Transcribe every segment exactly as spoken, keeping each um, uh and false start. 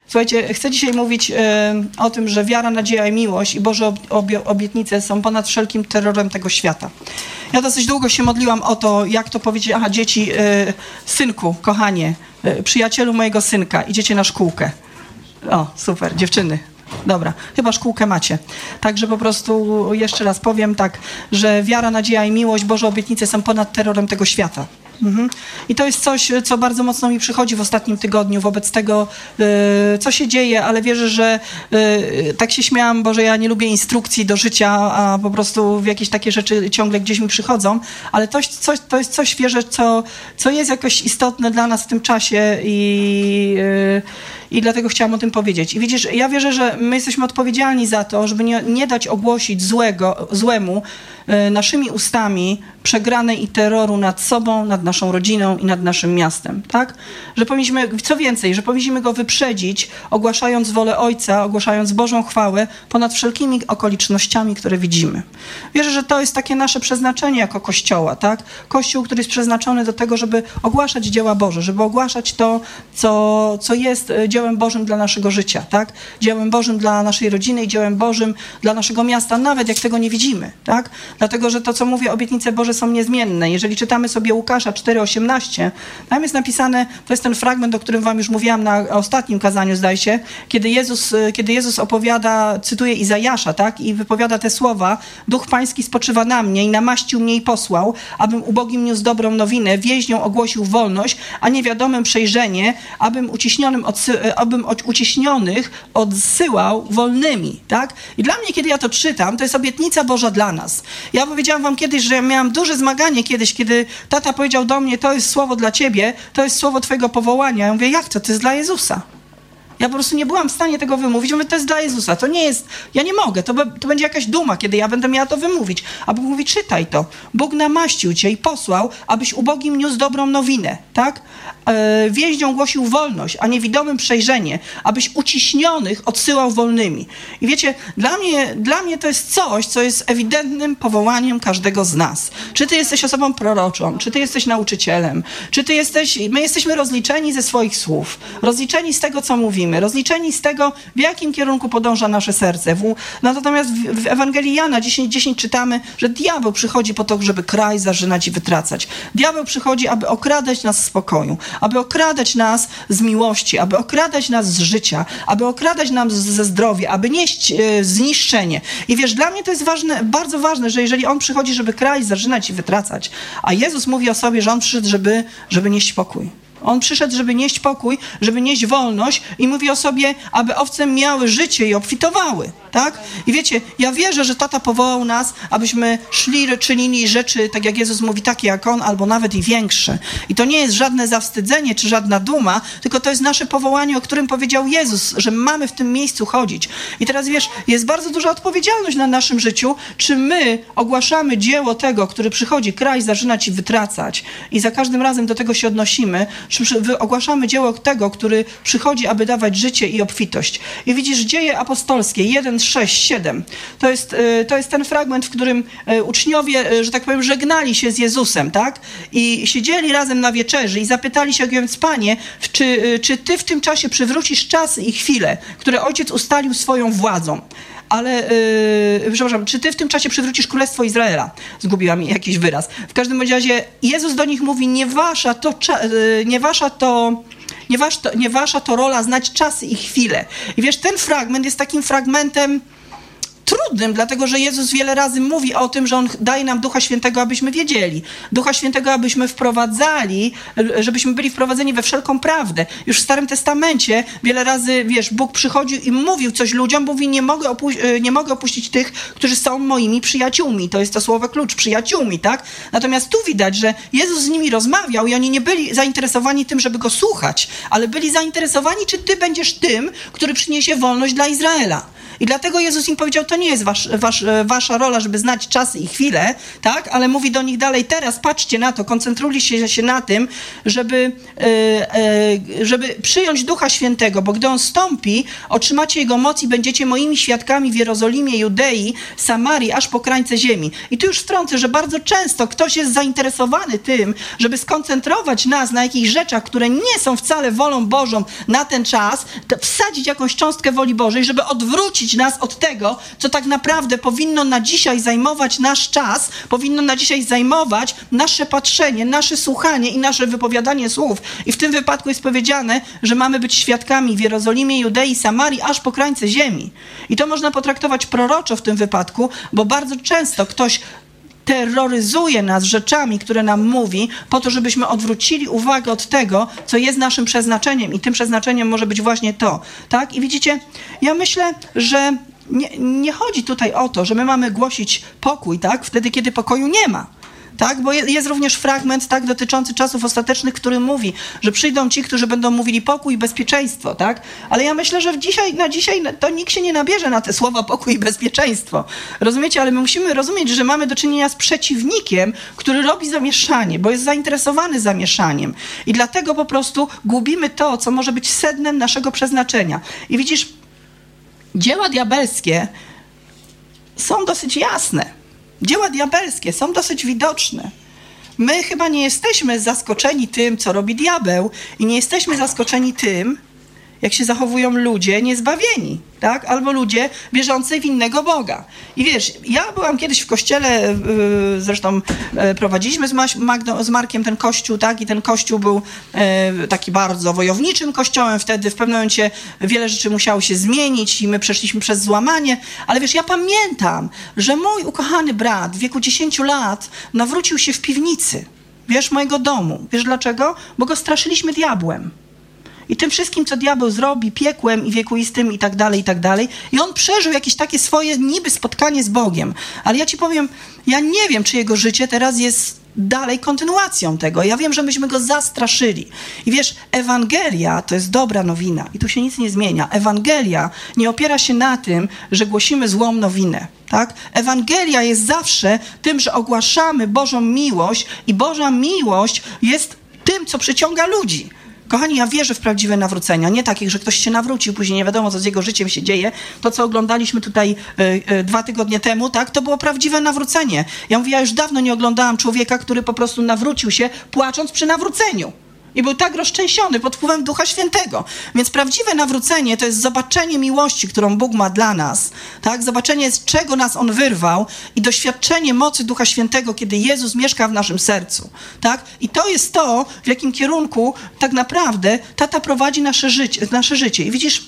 Słuchajcie, chcę dzisiaj mówić y, o tym, że wiara, nadzieja i miłość i Boże ob- obietnice są ponad wszelkim terrorem tego świata. Ja dosyć długo się modliłam o to, jak to powiedzieć, aha, dzieci, y, synku, kochanie, y, przyjacielu mojego synka, idziecie na szkółkę. O, super, dziewczyny. Dobra, chyba szkółkę macie. Także po prostu jeszcze raz powiem tak, że wiara, nadzieja i miłość, Boże obietnice są ponad terrorem tego świata. Mhm. I to jest coś, co bardzo mocno mi przychodzi w ostatnim tygodniu wobec tego, yy, co się dzieje, ale wierzę, że yy, tak się śmiałam, bo że ja nie lubię instrukcji do życia, a po prostu jakieś takie rzeczy ciągle gdzieś mi przychodzą, ale to, coś, to jest coś, wierzę, co, co jest jakoś istotne dla nas w tym czasie i, yy, i dlatego chciałam o tym powiedzieć. I widzisz, ja wierzę, że my jesteśmy odpowiedzialni za to, żeby nie, nie dać ogłosić złego, złemu yy, naszymi ustami przegranej i terroru nad sobą, nad naszą rodziną i nad naszym miastem, tak? Że powinniśmy, co więcej, że powinniśmy go wyprzedzić, ogłaszając wolę Ojca, ogłaszając Bożą chwałę ponad wszelkimi okolicznościami, które widzimy. Wierzę, że to jest takie nasze przeznaczenie jako Kościoła, tak? Kościół, który jest przeznaczony do tego, żeby ogłaszać dzieła Boże, żeby ogłaszać to, co, co jest dziełem Bożym dla naszego życia, tak? Dziełem Bożym dla naszej rodziny i dziełem Bożym dla naszego miasta, nawet jak tego nie widzimy, tak? Dlatego, że to, co mówię, obietnice Boże są niezmienne. Jeżeli czytamy sobie Łukasza cztery osiemnaście, tam jest napisane, to jest ten fragment, o którym wam już mówiłam na ostatnim kazaniu, zdaje się, kiedy Jezus, kiedy Jezus opowiada, cytuję Izajasza, tak, i wypowiada te słowa: Duch Pański spoczywa na mnie i namaścił mnie i posłał, abym ubogim niósł dobrą nowinę, więźniom ogłosił wolność, a niewiadomym przejrzenie, abym uciśnionym odsy- abym od uciśnionych odsyłał wolnymi, tak? I dla mnie, kiedy ja to czytam, to jest obietnica Boża dla nas. Ja powiedziałam wam kiedyś, że ja miałam duże zmaganie kiedyś, kiedy tata powiedział do mnie, to jest słowo dla ciebie, to jest słowo twojego powołania. Ja mówię, jak to? To jest dla Jezusa. Ja po prostu nie byłam w stanie tego wymówić. Mówię, to jest dla Jezusa. To nie jest, ja nie mogę. To, be, to będzie jakaś duma, kiedy ja będę miała to wymówić. A Bóg mówi, czytaj to. Bóg namaścił cię i posłał, abyś ubogim niósł dobrą nowinę, tak? E, więźniom głosił wolność, a niewidomym przejrzenie, abyś uciśnionych odsyłał wolnymi. I wiecie, dla mnie, dla mnie to jest coś, co jest ewidentnym powołaniem każdego z nas. Czy ty jesteś osobą proroczą, czy ty jesteś nauczycielem, czy ty jesteś, my jesteśmy rozliczeni ze swoich słów, rozliczeni z tego, co mówimy, rozliczeni z tego, w jakim kierunku podąża nasze serce. W, no, natomiast w, w Ewangelii Jana dziesięć dziesięć czytamy, że diabeł przychodzi po to, żeby kraj zarzynać i wytracać. Diabeł przychodzi, aby okradać nas z pokoju, aby okradać nas z miłości, aby okradać nas z życia, aby okradać nas ze zdrowia, aby nieść e, zniszczenie. I wiesz, dla mnie to jest ważne, bardzo ważne, że jeżeli on przychodzi, żeby kraj zarzynać i wytracać, a Jezus mówi o sobie, że on przyszedł, żeby, żeby nieść pokój. On przyszedł, żeby nieść pokój, żeby nieść wolność i mówi o sobie, aby owce miały życie i obfitowały, tak? I wiecie, ja wierzę, że tata powołał nas, abyśmy szli, czynili rzeczy, tak jak Jezus mówi, takie jak on, albo nawet i większe. I to nie jest żadne zawstydzenie, czy żadna duma, tylko to jest nasze powołanie, o którym powiedział Jezus, że mamy w tym miejscu chodzić. I teraz wiesz, jest bardzo duża odpowiedzialność na naszym życiu, czy my ogłaszamy dzieło tego, który przychodzi kraj zarzynać i wytracać i za każdym razem do tego się odnosimy, czy ogłaszamy dzieło tego, który przychodzi, aby dawać życie i obfitość. I widzisz, Dzieje apostolskie jeden, sześć, siedem. To jest, to jest ten fragment, w którym uczniowie, że tak powiem, żegnali się z Jezusem, tak? I siedzieli razem na wieczerzy i zapytali się, więc Panie, czy, czy Ty w tym czasie przywrócisz czasy i chwile, które Ojciec ustalił swoją władzą? Ale, yy, przepraszam, czy Ty w tym czasie przywrócisz Królestwo Izraela? Zgubiła mi jakiś wyraz. W każdym razie Jezus do nich mówi, nie wasza to, yy, nie wasza to, nie, wasz to, nie wasza to rola znać czasy i chwile. I wiesz, ten fragment jest takim fragmentem trudnym, dlatego że Jezus wiele razy mówi o tym, że On daje nam Ducha Świętego, abyśmy wiedzieli. Ducha Świętego, abyśmy wprowadzali, żebyśmy byli wprowadzeni we wszelką prawdę. Już w Starym Testamencie wiele razy, wiesz, Bóg przychodził i mówił coś ludziom, mówi, nie mogę, opu- nie mogę opuścić tych, którzy są moimi przyjaciółmi. To jest to słowo klucz, przyjaciółmi, tak? Natomiast tu widać, że Jezus z nimi rozmawiał i oni nie byli zainteresowani tym, żeby Go słuchać, ale byli zainteresowani, czy Ty będziesz tym, który przyniesie wolność dla Izraela. I dlatego Jezus im powiedział, to nie jest wasz, wasz, wasza rola, żeby znać czasy i chwile, tak? Ale mówi do nich dalej, teraz patrzcie na to, koncentrujcie się na tym, żeby, żeby przyjąć Ducha Świętego, bo gdy On stąpi, otrzymacie Jego moc i będziecie moimi świadkami w Jerozolimie, Judei, Samarii, aż po krańce ziemi. I tu już wtrącę, że bardzo często ktoś jest zainteresowany tym, żeby skoncentrować nas na jakichś rzeczach, które nie są wcale wolą Bożą na ten czas, wsadzić jakąś cząstkę woli Bożej, żeby odwrócić nas od tego, co tak naprawdę powinno na dzisiaj zajmować nasz czas, powinno na dzisiaj zajmować nasze patrzenie, nasze słuchanie i nasze wypowiadanie słów. I w tym wypadku jest powiedziane, że mamy być świadkami w Jerozolimie, Judei, Samarii, aż po krańce ziemi. I to można potraktować proroczo w tym wypadku, bo bardzo często ktoś terroryzuje nas rzeczami, które nam mówi, po to, żebyśmy odwrócili uwagę od tego, co jest naszym przeznaczeniem. I tym przeznaczeniem może być właśnie to. Tak? I widzicie, ja myślę, że nie, nie chodzi tutaj o to, że my mamy głosić pokój, tak? Wtedy, kiedy pokoju nie ma. Tak? Bo jest również fragment tak, dotyczący czasów ostatecznych, który mówi, że przyjdą ci, którzy będą mówili pokój i bezpieczeństwo. Tak? Ale ja myślę, że dzisiaj, na dzisiaj to nikt się nie nabierze na te słowa pokój i bezpieczeństwo. Rozumiecie? Ale my musimy rozumieć, że mamy do czynienia z przeciwnikiem, który robi zamieszanie, bo jest zainteresowany zamieszaniem. I dlatego po prostu gubimy to, co może być sednem naszego przeznaczenia. I widzisz, dzieła diabelskie są dosyć jasne. Dzieła diabelskie są dosyć widoczne. My chyba nie jesteśmy zaskoczeni tym, co robi diabeł i nie jesteśmy zaskoczeni tym, jak się zachowują ludzie niezbawieni, tak? Albo ludzie wierzący w innego Boga. I wiesz, ja byłam kiedyś w kościele, yy, zresztą yy, prowadziliśmy z, Ma- Magdą, z Markiem ten kościół, tak? I ten kościół był yy, taki bardzo wojowniczym kościołem. Wtedy w pewnym momencie wiele rzeczy musiało się zmienić i my przeszliśmy przez złamanie. Ale wiesz, ja pamiętam, że mój ukochany brat w wieku dziesięciu lat nawrócił się w piwnicy, wiesz, mojego domu. Wiesz dlaczego? Bo go straszyliśmy diabłem. I tym wszystkim, co diabeł zrobi, piekłem i wiekuistym i tak dalej, i tak dalej. I on przeżył jakieś takie swoje niby spotkanie z Bogiem. Ale ja ci powiem, ja nie wiem, czy jego życie teraz jest dalej kontynuacją tego. Ja wiem, że myśmy go zastraszyli. I wiesz, Ewangelia to jest dobra nowina. I tu się nic nie zmienia. Ewangelia nie opiera się na tym, że głosimy złą nowinę. Tak? Ewangelia jest zawsze tym, że ogłaszamy Bożą miłość i Boża miłość jest tym, co przyciąga ludzi. Kochani, ja wierzę w prawdziwe nawrócenia, nie takich, że ktoś się nawrócił, później nie wiadomo, co z jego życiem się dzieje. To, co oglądaliśmy tutaj y, y, dwa tygodnie temu, tak, to było prawdziwe nawrócenie. Ja mówię, ja już dawno nie oglądałam człowieka, który po prostu nawrócił się, płacząc przy nawróceniu. I był tak roztrzęsiony pod wpływem Ducha Świętego. Więc prawdziwe nawrócenie to jest zobaczenie miłości, którą Bóg ma dla nas. Tak? Zobaczenie, z czego nas On wyrwał i doświadczenie mocy Ducha Świętego, kiedy Jezus mieszka w naszym sercu. Tak? I to jest to, w jakim kierunku tak naprawdę tata prowadzi nasze życie. Nasze życie. I widzisz,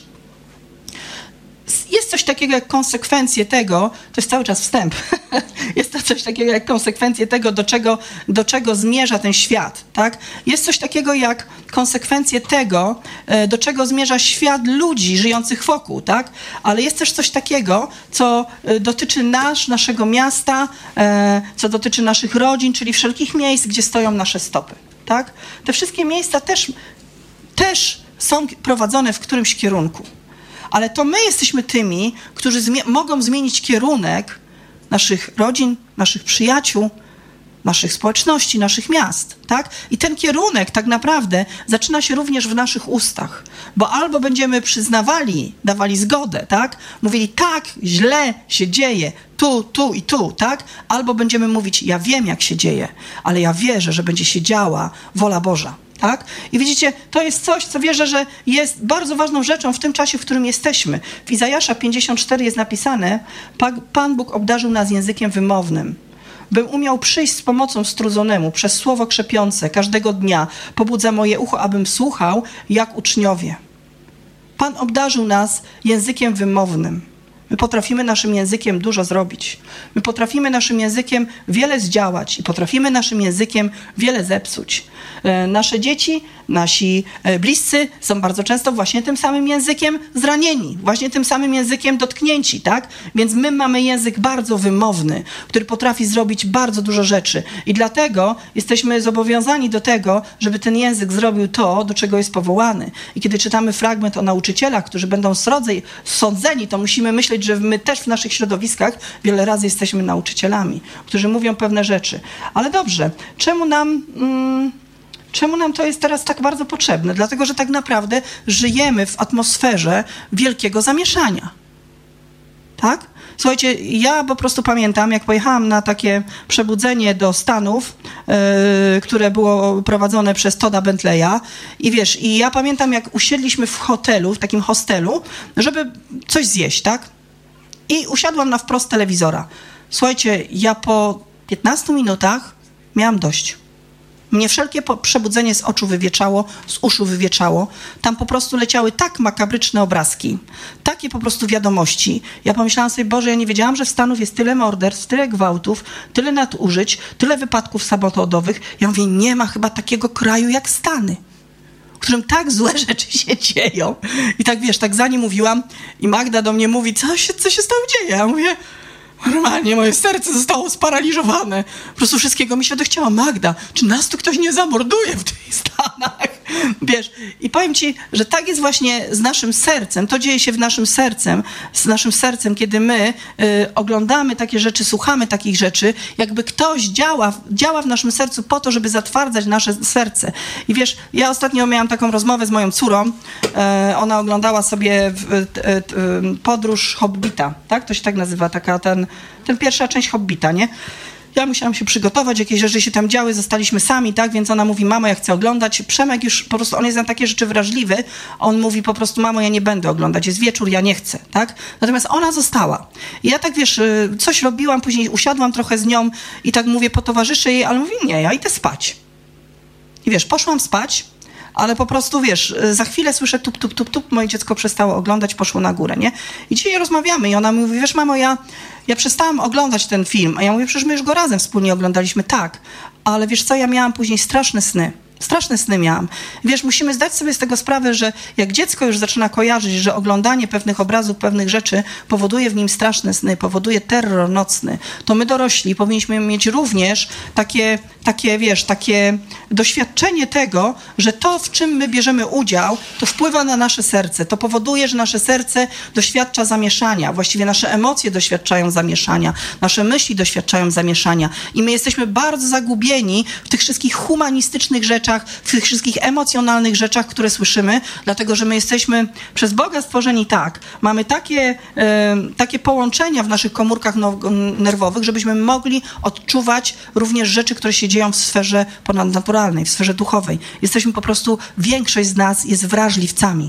jest coś takiego jak konsekwencje tego, to jest cały czas wstęp, jest to coś takiego jak konsekwencje tego, do czego, do czego zmierza ten świat, tak? Jest coś takiego jak konsekwencje tego, do czego zmierza świat ludzi żyjących wokół, tak? Ale jest też coś takiego, co dotyczy nas, naszego miasta, co dotyczy naszych rodzin, czyli wszelkich miejsc, gdzie stoją nasze stopy, tak? Te wszystkie miejsca też, też są prowadzone w którymś kierunku. Ale to my jesteśmy tymi, którzy zmi- mogą zmienić kierunek naszych rodzin, naszych przyjaciół, naszych społeczności, naszych miast, tak? I ten kierunek tak naprawdę zaczyna się również w naszych ustach, bo albo będziemy przyznawali, dawali zgodę, tak? Mówili, tak, źle się dzieje, tu, tu i tu, tak? Albo będziemy mówić, ja wiem, jak się dzieje, ale ja wierzę, że będzie się działa wola Boża. Tak? I widzicie, to jest coś, co wierzę, że jest bardzo ważną rzeczą w tym czasie, w którym jesteśmy. W Izajasza pięćdziesiąt cztery jest napisane, Pan Bóg obdarzył nas językiem wymownym, bym umiał przyjść z pomocą strudzonemu, przez słowo krzepiące, każdego dnia pobudza moje ucho, abym słuchał, jak uczniowie. Pan obdarzył nas językiem wymownym. My potrafimy naszym językiem dużo zrobić. My potrafimy naszym językiem wiele zdziałać i potrafimy naszym językiem wiele zepsuć. E, nasze dzieci, nasi e, bliscy są bardzo często właśnie tym samym językiem zranieni, właśnie tym samym językiem dotknięci, tak? Więc my mamy język bardzo wymowny, który potrafi zrobić bardzo dużo rzeczy. I dlatego jesteśmy zobowiązani do tego, żeby ten język zrobił to, do czego jest powołany. I kiedy czytamy fragment o nauczycielach, którzy będą srodzej sądzeni, to musimy myśleć, powiedzieć, że my też w naszych środowiskach wiele razy jesteśmy nauczycielami, którzy mówią pewne rzeczy. Ale dobrze, czemu nam... Mm, Czemu nam to jest teraz tak bardzo potrzebne? Dlatego, że tak naprawdę żyjemy w atmosferze wielkiego zamieszania. Tak? Słuchajcie, ja po prostu pamiętam, jak pojechałam na takie przebudzenie do Stanów, yy, które było prowadzone przez Todda Bentleya i wiesz, i ja pamiętam, jak usiedliśmy w hotelu, w takim hostelu, żeby coś zjeść, tak? I usiadłam na wprost telewizora. Słuchajcie, ja po piętnastu minutach miałam dość. Mnie wszelkie przebudzenie z oczu wywieczało, z uszu wywieczało. Tam po prostu leciały tak makabryczne obrazki, takie po prostu wiadomości. Ja pomyślałam sobie, Boże, ja nie wiedziałam, że w Stanach jest tyle morderstw, tyle gwałtów, tyle nadużyć, tyle wypadków samochodowych. Ja mówię, nie ma chyba takiego kraju jak Stany, w którym tak złe rzeczy się dzieją. I tak wiesz, tak za nie mówiłam i Magda do mnie mówi, co się, co się z tobą dzieje? Ja mówię, normalnie moje serce zostało sparaliżowane. Po prostu wszystkiego mi się dochciało. Magda, czy nas tu ktoś nie zamorduje w tych Stanach? Wiesz, i powiem ci, że tak jest właśnie z naszym sercem. To dzieje się w naszym sercem, z naszym sercem, kiedy my y, oglądamy takie rzeczy, słuchamy takich rzeczy, jakby ktoś działa, działa w naszym sercu po to, żeby zatwardzać nasze serce. I wiesz, ja ostatnio miałam taką rozmowę z moją córą. Y, ona oglądała sobie w, y, y, y, podróż Hobbita, tak? To się tak nazywa, taka ten ten pierwsza część Hobbita, nie? Ja musiałam się przygotować, jakieś rzeczy się tam działy, zostaliśmy sami, tak? Więc ona mówi, mamo, ja chcę oglądać. Przemek już po prostu, on jest na takie rzeczy wrażliwy. On mówi po prostu, mamo, ja nie będę oglądać, jest wieczór, ja nie chcę, tak? Natomiast ona została. I ja tak, wiesz, coś robiłam, później usiadłam trochę z nią i tak mówię, potowarzyszę jej, ale mówi, nie, ja idę spać. I wiesz, poszłam spać, ale po prostu, wiesz, za chwilę słyszę tup, tup, tup, tup, moje dziecko przestało oglądać, poszło na górę, nie? I dzisiaj rozmawiamy i ona mówi, wiesz, mamo, ja, ja przestałam oglądać ten film. A ja mówię, przecież my już go razem wspólnie oglądaliśmy, tak. Ale wiesz co, ja miałam później straszne sny. Straszne sny miałam. Wiesz, musimy zdać sobie z tego sprawę, że jak dziecko już zaczyna kojarzyć, że oglądanie pewnych obrazów, pewnych rzeczy powoduje w nim straszne sny, powoduje terror nocny, to my dorośli powinniśmy mieć również takie, takie, wiesz, takie doświadczenie tego, że to, w czym my bierzemy udział, to wpływa na nasze serce. To powoduje, że nasze serce doświadcza zamieszania. Właściwie nasze emocje doświadczają zamieszania. Nasze myśli doświadczają zamieszania. I my jesteśmy bardzo zagubieni w tych wszystkich humanistycznych rzeczach, w tych wszystkich emocjonalnych rzeczach, które słyszymy, dlatego, że my jesteśmy przez Boga stworzeni tak, mamy takie, e, takie połączenia w naszych komórkach no, nerwowych, żebyśmy mogli odczuwać również rzeczy, które się dzieją w sferze ponadnaturalnej, w sferze duchowej. Jesteśmy po prostu, większość z nas jest wrażliwcami.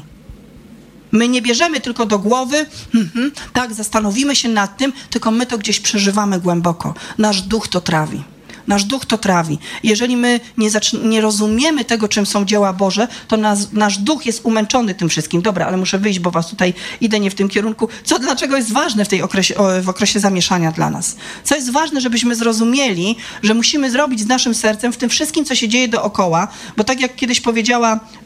My nie bierzemy tylko do głowy, mm-hmm, tak, zastanowimy się nad tym, tylko my to gdzieś przeżywamy głęboko. Nasz duch to trawi. Nasz duch to trawi. Jeżeli my nie, zaczn- nie rozumiemy tego, czym są dzieła Boże, to nas, nasz duch jest umęczony tym wszystkim. Dobra, ale muszę wyjść, bo was tutaj idę nie w tym kierunku. Co dlaczego jest ważne w, tej okresie, w okresie zamieszania dla nas? Co jest ważne, żebyśmy zrozumieli, że musimy zrobić z naszym sercem w tym wszystkim, co się dzieje dookoła, bo tak jak kiedyś powiedziała e,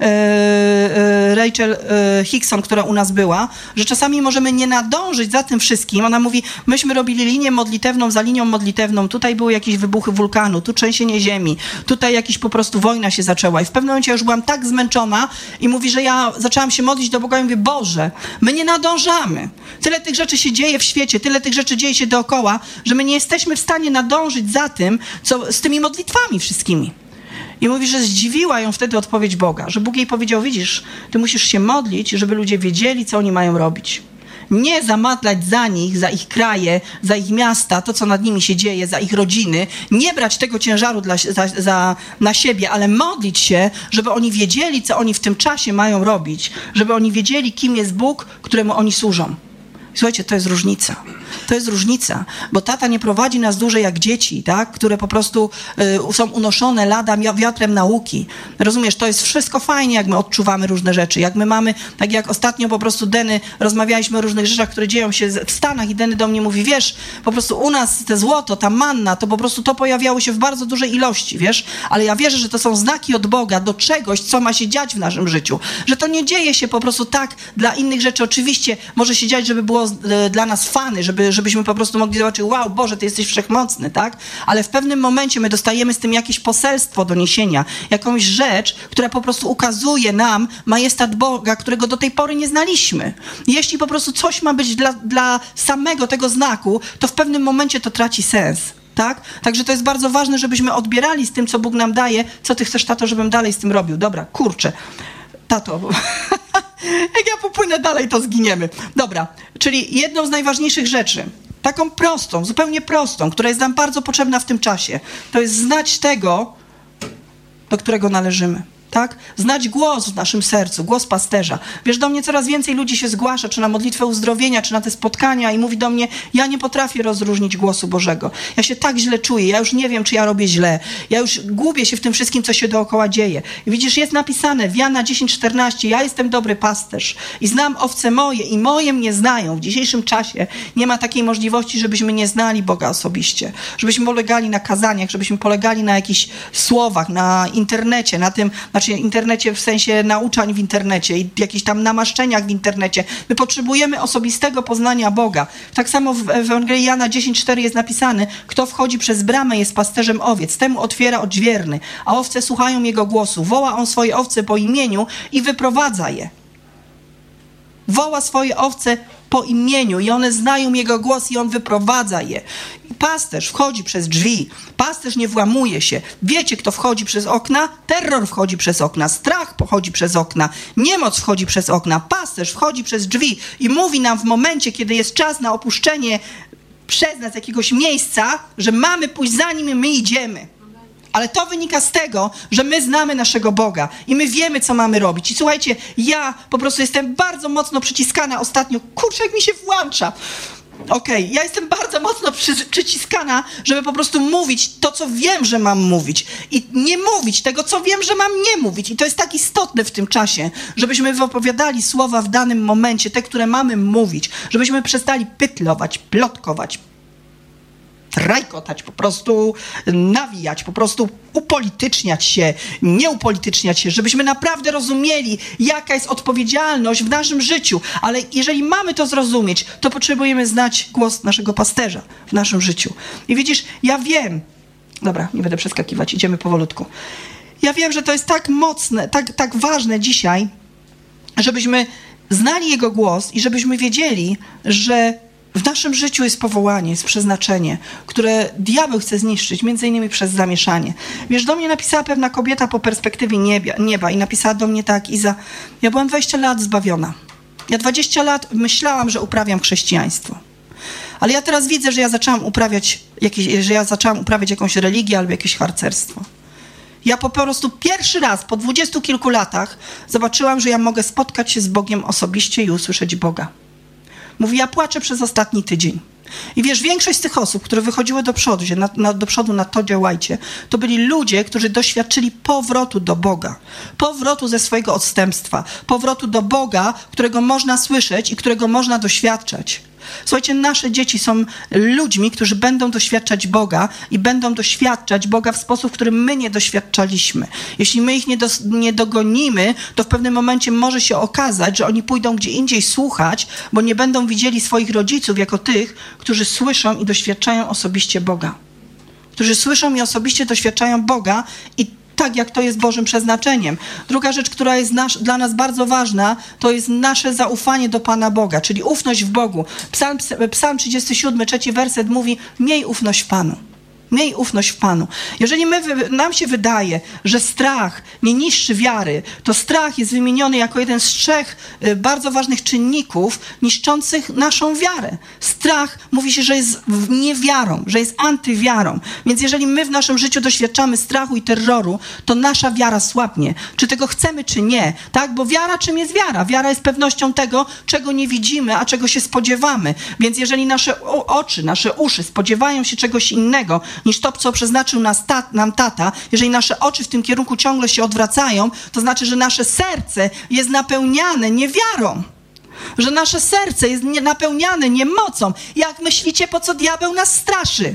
e, Rachel e, Hickson, która u nas była, że czasami możemy nie nadążyć za tym wszystkim. Ona mówi, myśmy robili linię modlitewną za linią modlitewną, tutaj były jakieś wybuchy wulkanu, wulkanu, tu trzęsienie ziemi, tutaj jakiś po prostu wojna się zaczęła i w pewnym momencie już byłam tak zmęczona i mówi, że ja zaczęłam się modlić do Boga i mówię, Boże, my nie nadążamy. Tyle tych rzeczy się dzieje w świecie, tyle tych rzeczy dzieje się dookoła, że my nie jesteśmy w stanie nadążyć za tym, co z tymi modlitwami wszystkimi. I mówi, że zdziwiła ją wtedy odpowiedź Boga, że Bóg jej powiedział, widzisz, ty musisz się modlić, żeby ludzie wiedzieli, co oni mają robić. Nie zamadlać za nich, za ich kraje, za ich miasta, to co nad nimi się dzieje, za ich rodziny. Nie brać tego ciężaru dla, za, za, na siebie, ale modlić się, żeby oni wiedzieli, co oni w tym czasie mają robić. Żeby oni wiedzieli, kim jest Bóg, któremu oni służą. Słuchajcie, to jest różnica. To jest różnica, bo tata nie prowadzi nas dłużej jak dzieci, tak? Które po prostu y, są unoszone lada wiatrem nauki. Rozumiesz, to jest wszystko fajnie, jak my odczuwamy różne rzeczy. Jak my mamy, tak jak ostatnio po prostu Denny, rozmawialiśmy o różnych rzeczach, które dzieją się w Stanach i Denny do mnie mówi, wiesz, po prostu u nas te złoto, ta manna, to po prostu to pojawiało się w bardzo dużej ilości, wiesz? Ale ja wierzę, że to są znaki od Boga do czegoś, co ma się dziać w naszym życiu. Że to nie dzieje się po prostu tak dla innych rzeczy. Oczywiście może się dziać, żeby było było e, dla nas fany, żeby, żebyśmy po prostu mogli zobaczyć, wow, Boże, Ty jesteś wszechmocny, tak? Ale w pewnym momencie my dostajemy z tym jakieś poselstwo do niesienia, jakąś rzecz, która po prostu ukazuje nam majestat Boga, którego do tej pory nie znaliśmy. Jeśli po prostu coś ma być dla, dla samego tego znaku, to w pewnym momencie to traci sens. Tak? Także to jest bardzo ważne, żebyśmy odbierali z tym, co Bóg nam daje. Co ty chcesz, tato, żebym dalej z tym robił? Dobra, kurczę. Tato, jak ja popłynę dalej, to zginiemy. Dobra, czyli jedną z najważniejszych rzeczy, taką prostą, zupełnie prostą, która jest nam bardzo potrzebna w tym czasie, to jest znać tego, do którego należymy. Tak? Znać głos w naszym sercu, głos pasterza. Wiesz, do mnie coraz więcej ludzi się zgłasza, czy na modlitwę uzdrowienia, czy na te spotkania i mówi do mnie, ja nie potrafię rozróżnić głosu Bożego. Ja się tak źle czuję, ja już nie wiem, czy ja robię źle. Ja już gubię się w tym wszystkim, co się dookoła dzieje. I widzisz, jest napisane w Jana dziesięć czternaście, ja jestem dobry pasterz i znam owce moje i moje mnie znają. W dzisiejszym czasie nie ma takiej możliwości, żebyśmy nie znali Boga osobiście. Żebyśmy polegali na kazaniach, żebyśmy polegali na jakichś słowach, na internecie, na tym, znaczy internecie w sensie nauczań w internecie i jakichś tam namaszczeniach w internecie. My potrzebujemy osobistego poznania Boga. Tak samo w Ewangelii Jana dziesięć cztery jest napisane, kto wchodzi przez bramę jest pasterzem owiec, temu otwiera odźwierny, a owce słuchają jego głosu. Woła on swoje owce po imieniu i wyprowadza je. Woła swoje owce po imieniu i one znają jego głos i on wyprowadza je. Pasterz wchodzi przez drzwi. Pasterz nie włamuje się. Wiecie, kto wchodzi przez okna? Terror wchodzi przez okna. Strach pochodzi przez okna. Niemoc wchodzi przez okna. Pasterz wchodzi przez drzwi i mówi nam w momencie, kiedy jest czas na opuszczenie przez nas jakiegoś miejsca, że mamy pójść za nim i my idziemy. Ale to wynika z tego, że my znamy naszego Boga i my wiemy, co mamy robić. I słuchajcie, ja po prostu jestem bardzo mocno przyciskana ostatnio. Kurczę, jak mi się włącza. Okej, okay, ja jestem bardzo mocno przy, przyciskana, żeby po prostu mówić to, co wiem, że mam mówić. I nie mówić tego, co wiem, że mam nie mówić. I to jest tak istotne w tym czasie, żebyśmy wypowiadali słowa w danym momencie, te, które mamy mówić. Żebyśmy przestali pytlować, plotkować, trajkotać, po prostu nawijać, po prostu upolityczniać się, nie upolityczniać się, żebyśmy naprawdę rozumieli, jaka jest odpowiedzialność w naszym życiu. Ale jeżeli mamy to zrozumieć, to potrzebujemy znać głos naszego pasterza w naszym życiu. I widzisz, ja wiem, dobra, nie będę przeskakiwać, idziemy powolutku. Ja wiem, że to jest tak mocne, tak, tak ważne dzisiaj, żebyśmy znali jego głos i żebyśmy wiedzieli, że w naszym życiu jest powołanie, jest przeznaczenie, które diabeł chce zniszczyć, między innymi przez zamieszanie. Wiesz, do mnie napisała pewna kobieta po perspektywie nieba, nieba i napisała do mnie tak, Iza, ja byłam dwadzieścia lat zbawiona. Ja dwadzieścia lat myślałam, że uprawiam chrześcijaństwo. Ale ja teraz widzę, że ja zaczęłam uprawiać, jakieś, że ja zaczęłam uprawiać jakąś religię albo jakieś harcerstwo. Ja po prostu pierwszy raz po dwudziestu kilku latach zobaczyłam, że ja mogę spotkać się z Bogiem osobiście i usłyszeć Boga. Mówi, ja płaczę przez ostatni tydzień. I wiesz, większość z tych osób, które wychodziły do przodu, na, na, do przodu na to działajcie, to byli ludzie, którzy doświadczyli powrotu do Boga. Powrotu ze swojego odstępstwa. Powrotu do Boga, którego można słyszeć i którego można doświadczać. Słuchajcie, nasze dzieci są ludźmi, którzy będą doświadczać Boga i będą doświadczać Boga w sposób, w którym my nie doświadczaliśmy. Jeśli my ich nie, do, nie dogonimy, to w pewnym momencie może się okazać, że oni pójdą gdzie indziej słuchać, bo nie będą widzieli swoich rodziców jako tych, którzy słyszą i doświadczają osobiście Boga. Którzy słyszą i osobiście doświadczają Boga i tak, jak to jest Bożym przeznaczeniem. Druga rzecz, która jest nasz, dla nas bardzo ważna, to jest nasze zaufanie do Pana Boga, czyli ufność w Bogu. Psalm, Psalm trzydziesty siódmy, trzeci werset mówi, miej ufność w Panu. Miej ufność w Panu. Jeżeli my, nam się wydaje, że strach nie niszczy wiary, to strach jest wymieniony jako jeden z trzech bardzo ważnych czynników niszczących naszą wiarę. Strach mówi się, że jest niewiarą, że jest antywiarą. Więc jeżeli my w naszym życiu doświadczamy strachu i terroru, to nasza wiara słabnie. Czy tego chcemy, czy nie. Tak? Bo wiara czym jest wiara? Wiara jest pewnością tego, czego nie widzimy, a czego się spodziewamy. Więc jeżeli nasze oczy, nasze uszy spodziewają się czegoś innego, niż to, co przeznaczył nas ta, nam tata, jeżeli nasze oczy w tym kierunku ciągle się odwracają, to znaczy, że nasze serce jest napełniane niewiarą. Że nasze serce jest nie, napełniane niemocą. Jak myślicie, po co diabeł nas straszy?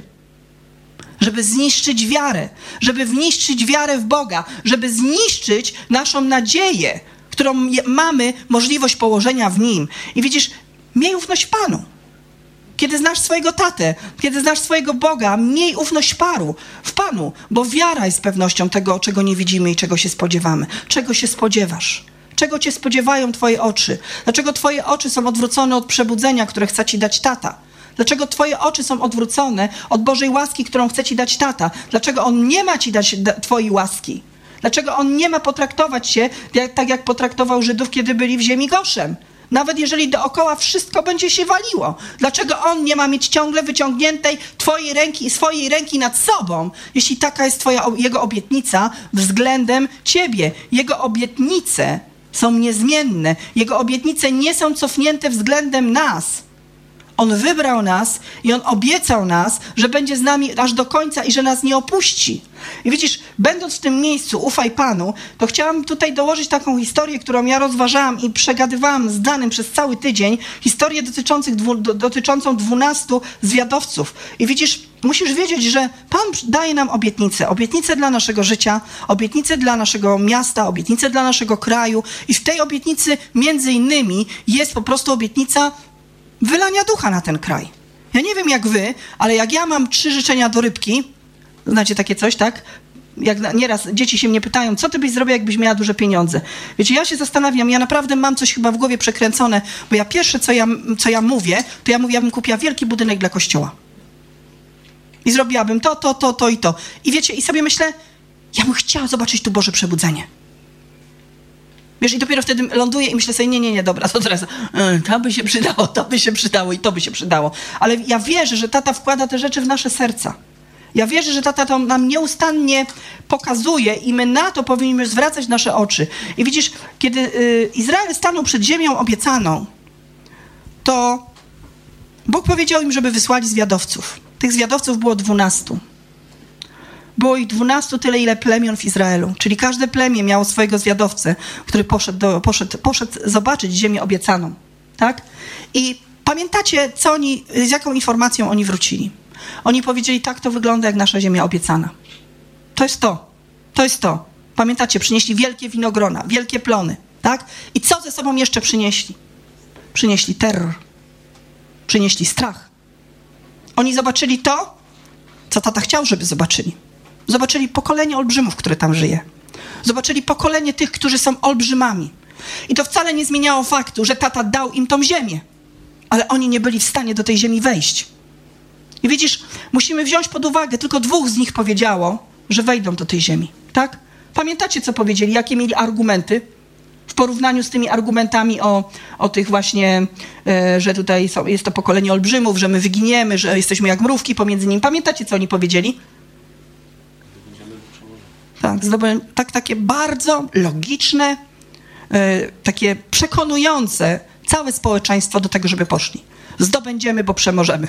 Żeby zniszczyć wiarę, żeby zniszczyć wiarę w Boga, żeby zniszczyć naszą nadzieję, którą je, mamy możliwość położenia w Nim. I widzisz, Miej ufność w Panu. Kiedy znasz swojego tatę, kiedy znasz swojego Boga, miej ufność paru, w Panu, bo wiara jest pewnością tego, czego nie widzimy i czego się spodziewamy. Czego się spodziewasz? Czego cię spodziewają twoje oczy? Dlaczego twoje oczy są odwrócone od przebudzenia, które chce ci dać tata? Dlaczego twoje oczy są odwrócone od Bożej łaski, którą chce ci dać tata? Dlaczego On nie ma ci dać da- twojej łaski? Dlaczego On nie ma potraktować się jak, tak, jak potraktował Żydów, kiedy byli w ziemi Goszem? Nawet jeżeli dookoła wszystko będzie się waliło. Dlaczego On nie ma mieć ciągle wyciągniętej twojej ręki, swojej ręki nad sobą, jeśli taka jest twoja, Jego obietnica względem ciebie? Jego obietnice są niezmienne. Jego obietnice nie są cofnięte względem nas. On wybrał nas i On obiecał nas, że będzie z nami aż do końca i że nas nie opuści. I widzisz, będąc w tym miejscu, ufaj Panu, to chciałam tutaj dołożyć taką historię, którą ja rozważałam i przegadywałam z Danym przez cały tydzień. Historię dotyczących dwu, do, dotyczącą dwunastu zwiadowców. I widzisz, musisz wiedzieć, że Pan daje nam obietnice. Obietnice dla naszego życia, obietnice dla naszego miasta, obietnice dla naszego kraju. I w tej obietnicy między innymi jest po prostu obietnica wylania ducha na ten kraj. Ja nie wiem jak wy, ale jak ja mam trzy życzenia do rybki, znacie takie coś, tak? Jak nieraz dzieci się mnie pytają, co ty byś zrobił, jakbyś miała duże pieniądze? Wiecie, ja się zastanawiam, ja naprawdę mam coś chyba w głowie przekręcone, bo ja pierwsze, co ja, co ja mówię, to ja mówię, ja bym kupiła wielki budynek dla kościoła. I zrobiłabym to, to, to, to i to. I wiecie, i sobie myślę, ja bym chciała zobaczyć tu Boże przebudzenie. Wiesz, i dopiero wtedy ląduję i myślę sobie, nie, nie, nie, dobra, to teraz to by się przydało, to by się przydało i to by się przydało. Ale ja wierzę, że tata wkłada te rzeczy w nasze serca. Ja wierzę, że tata to nam nieustannie pokazuje i my na to powinniśmy zwracać nasze oczy. I widzisz, kiedy y, Izrael stanął przed ziemią obiecaną, to Bóg powiedział im, żeby wysłali zwiadowców. Tych zwiadowców było dwunastu. Było ich dwunastu, tyle ile plemion w Izraelu. Czyli każde plemię miało swojego zwiadowcę, który poszedł, do, poszedł, poszedł zobaczyć ziemię obiecaną. Tak? I pamiętacie, co oni, z jaką informacją oni wrócili? Oni powiedzieli, tak to wygląda jak nasza ziemia obiecana. To jest to. To jest to. Pamiętacie, przynieśli wielkie winogrona, wielkie plony. Tak? I co ze sobą jeszcze przynieśli? Przynieśli terror. Przynieśli strach. Oni zobaczyli to, co tata chciał, żeby zobaczyli. Zobaczyli pokolenie olbrzymów, które tam żyje. Zobaczyli pokolenie tych, którzy są olbrzymami. I to wcale nie zmieniało faktu, że tata dał im tą ziemię. Ale oni nie byli w stanie do tej ziemi wejść. I widzisz, musimy wziąć pod uwagę, tylko dwóch z nich powiedziało, że wejdą do tej ziemi. Tak? Pamiętacie, co powiedzieli? Jakie mieli argumenty? W porównaniu z tymi argumentami o, o tych właśnie, e, że tutaj są, jest to pokolenie olbrzymów, że my wyginiemy, że jesteśmy jak mrówki pomiędzy nimi. Pamiętacie, co oni powiedzieli? Tak, zdobę, tak takie bardzo logiczne, e, takie przekonujące całe społeczeństwo do tego, żeby poszli. Zdobędziemy, bo przemożemy.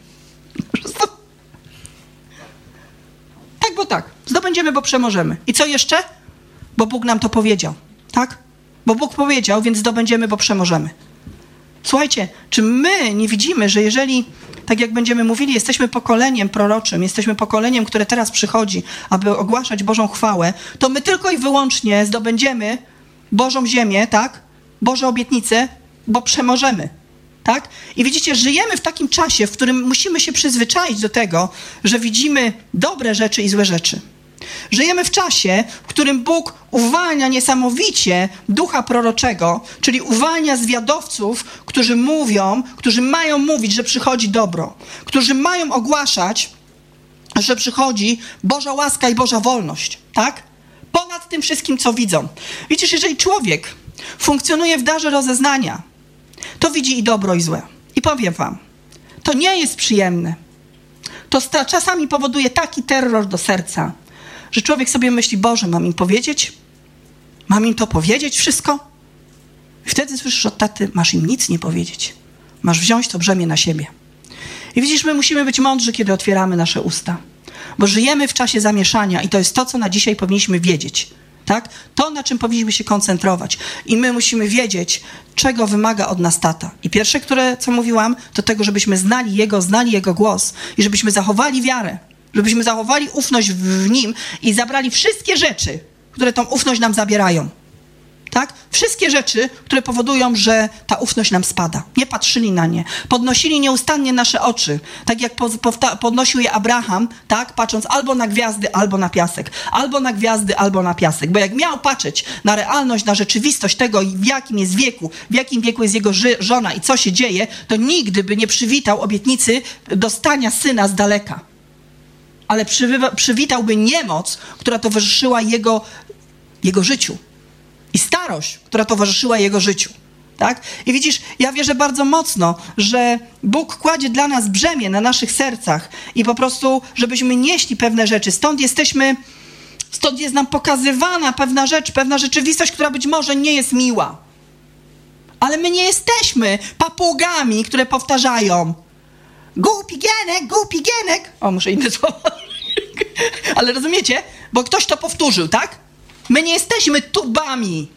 Tak, bo tak. Zdobędziemy, bo przemożemy. I co jeszcze? Bo Bóg nam to powiedział. Tak? Bo Bóg powiedział, więc zdobędziemy, bo przemożemy. Słuchajcie, czy my nie widzimy, że jeżeli, tak jak będziemy mówili, jesteśmy pokoleniem proroczym, jesteśmy pokoleniem, które teraz przychodzi, aby ogłaszać Bożą chwałę, to my tylko i wyłącznie zdobędziemy Bożą ziemię, tak? Boże obietnice, bo przemożemy. Tak? I widzicie, żyjemy w takim czasie, w którym musimy się przyzwyczaić do tego, że widzimy dobre rzeczy i złe rzeczy. Żyjemy w czasie, w którym Bóg uwalnia niesamowicie ducha proroczego, czyli uwalnia zwiadowców, którzy mówią, którzy mają mówić, że przychodzi dobro, którzy mają ogłaszać, że przychodzi Boża łaska i Boża wolność, tak? Ponad tym wszystkim, co widzą. Widzisz, jeżeli człowiek funkcjonuje w darze rozeznania, to widzi i dobro, i złe. I powiem wam, to nie jest przyjemne. To sta- czasami powoduje taki terror do serca, że człowiek sobie myśli, Boże, mam im powiedzieć? Mam im to powiedzieć wszystko? I wtedy słyszysz od taty, masz im nic nie powiedzieć. Masz wziąć to brzemię na siebie. I widzisz, my musimy być mądrzy, kiedy otwieramy nasze usta. Bo żyjemy w czasie zamieszania i to jest to, co na dzisiaj powinniśmy wiedzieć. Tak? To, na czym powinniśmy się koncentrować. I my musimy wiedzieć, czego wymaga od nas tata. I pierwsze, które, co mówiłam, to tego, żebyśmy znali Jego, znali Jego głos i żebyśmy zachowali wiarę. Żebyśmy zachowali ufność w Nim i zabrali wszystkie rzeczy, które tą ufność nam zabierają. Tak? Wszystkie rzeczy, które powodują, że ta ufność nam spada. Nie patrzyli na nie. Podnosili nieustannie nasze oczy. Tak jak powta- podnosił je Abraham, tak? Patrząc albo na gwiazdy, albo na piasek. Albo na gwiazdy, albo na piasek. Bo jak miał patrzeć na realność, na rzeczywistość tego, w jakim jest wieku, w jakim wieku jest jego ży- żona i co się dzieje, to nigdy by nie przywitał obietnicy dostania syna z daleka. Ale przywy- przywitałby niemoc, która towarzyszyła jego, jego życiu. I starość, która towarzyszyła jego życiu. Tak? I widzisz, ja wierzę bardzo mocno, że Bóg kładzie dla nas brzemię na naszych sercach i po prostu, żebyśmy nieśli pewne rzeczy. Stąd jesteśmy, stąd jest nam pokazywana pewna rzecz, pewna rzeczywistość, która być może nie jest miła. Ale my nie jesteśmy papugami, które powtarzają głupi Gienek, głupi Gienek. O, muszę inne słowo. Ale rozumiecie? Bo ktoś to powtórzył, tak? My nie jesteśmy tubami.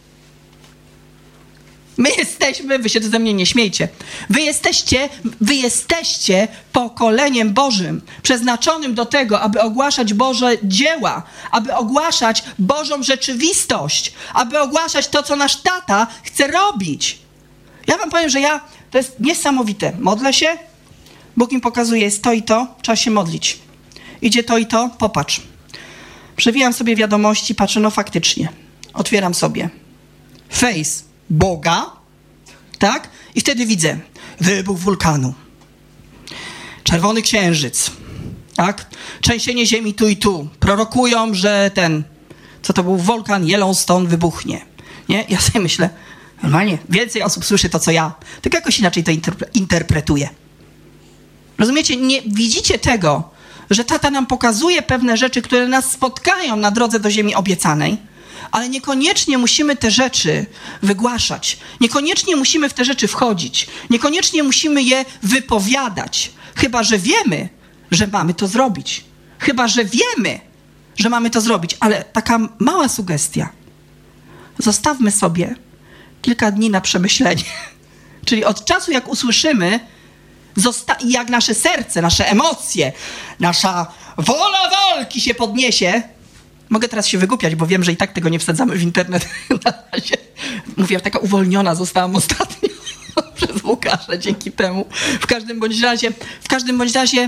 My jesteśmy, wy się ze mnie nie śmiejcie. Wy jesteście, wy jesteście pokoleniem Bożym, przeznaczonym do tego, aby ogłaszać Boże dzieła, aby ogłaszać Bożą rzeczywistość, aby ogłaszać to, co nasz tata chce robić. Ja wam powiem, że ja, to jest niesamowite. Modlę się, Bóg mi pokazuje, jest to i to, trzeba się modlić. Idzie to i to, popatrz. Przewijam sobie wiadomości, patrzę, no faktycznie. Otwieram sobie Face Boga, tak? I wtedy widzę wybuch wulkanu, czerwony księżyc, tak? Trzęsienie ziemi tu i tu. Prorokują, że ten, co to był wulkan Yellowstone, wybuchnie. Nie? Ja sobie myślę, normalnie więcej osób słyszy to, co ja, tylko jakoś inaczej to interpre- interpretuje. Rozumiecie? Nie widzicie tego, że tata nam pokazuje pewne rzeczy, które nas spotkają na drodze do ziemi obiecanej, ale niekoniecznie musimy te rzeczy wygłaszać. Niekoniecznie musimy w te rzeczy wchodzić. Niekoniecznie musimy je wypowiadać. Chyba że wiemy, że mamy to zrobić. Chyba że wiemy, że mamy to zrobić. Ale taka mała sugestia. Zostawmy sobie kilka dni na przemyślenie. Czyli od czasu, jak usłyszymy, zosta- jak nasze serce, nasze emocje, nasza wola walki się podniesie. Mogę teraz się wygłupiać, bo wiem, że i tak tego nie wsadzamy w internet. Na razie. Mówię, taka uwolniona zostałam ostatnio przez Łukasza dzięki temu. W każdym bądź razie, w każdym bądź razie,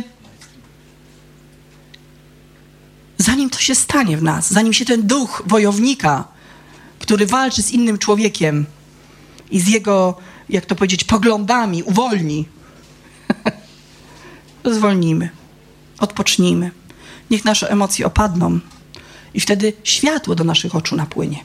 zanim to się stanie w nas, zanim się ten duch wojownika, który walczy z innym człowiekiem i z jego, jak to powiedzieć, poglądami uwolni, zwolnijmy, odpocznijmy. Niech nasze emocje opadną i wtedy światło do naszych oczu napłynie.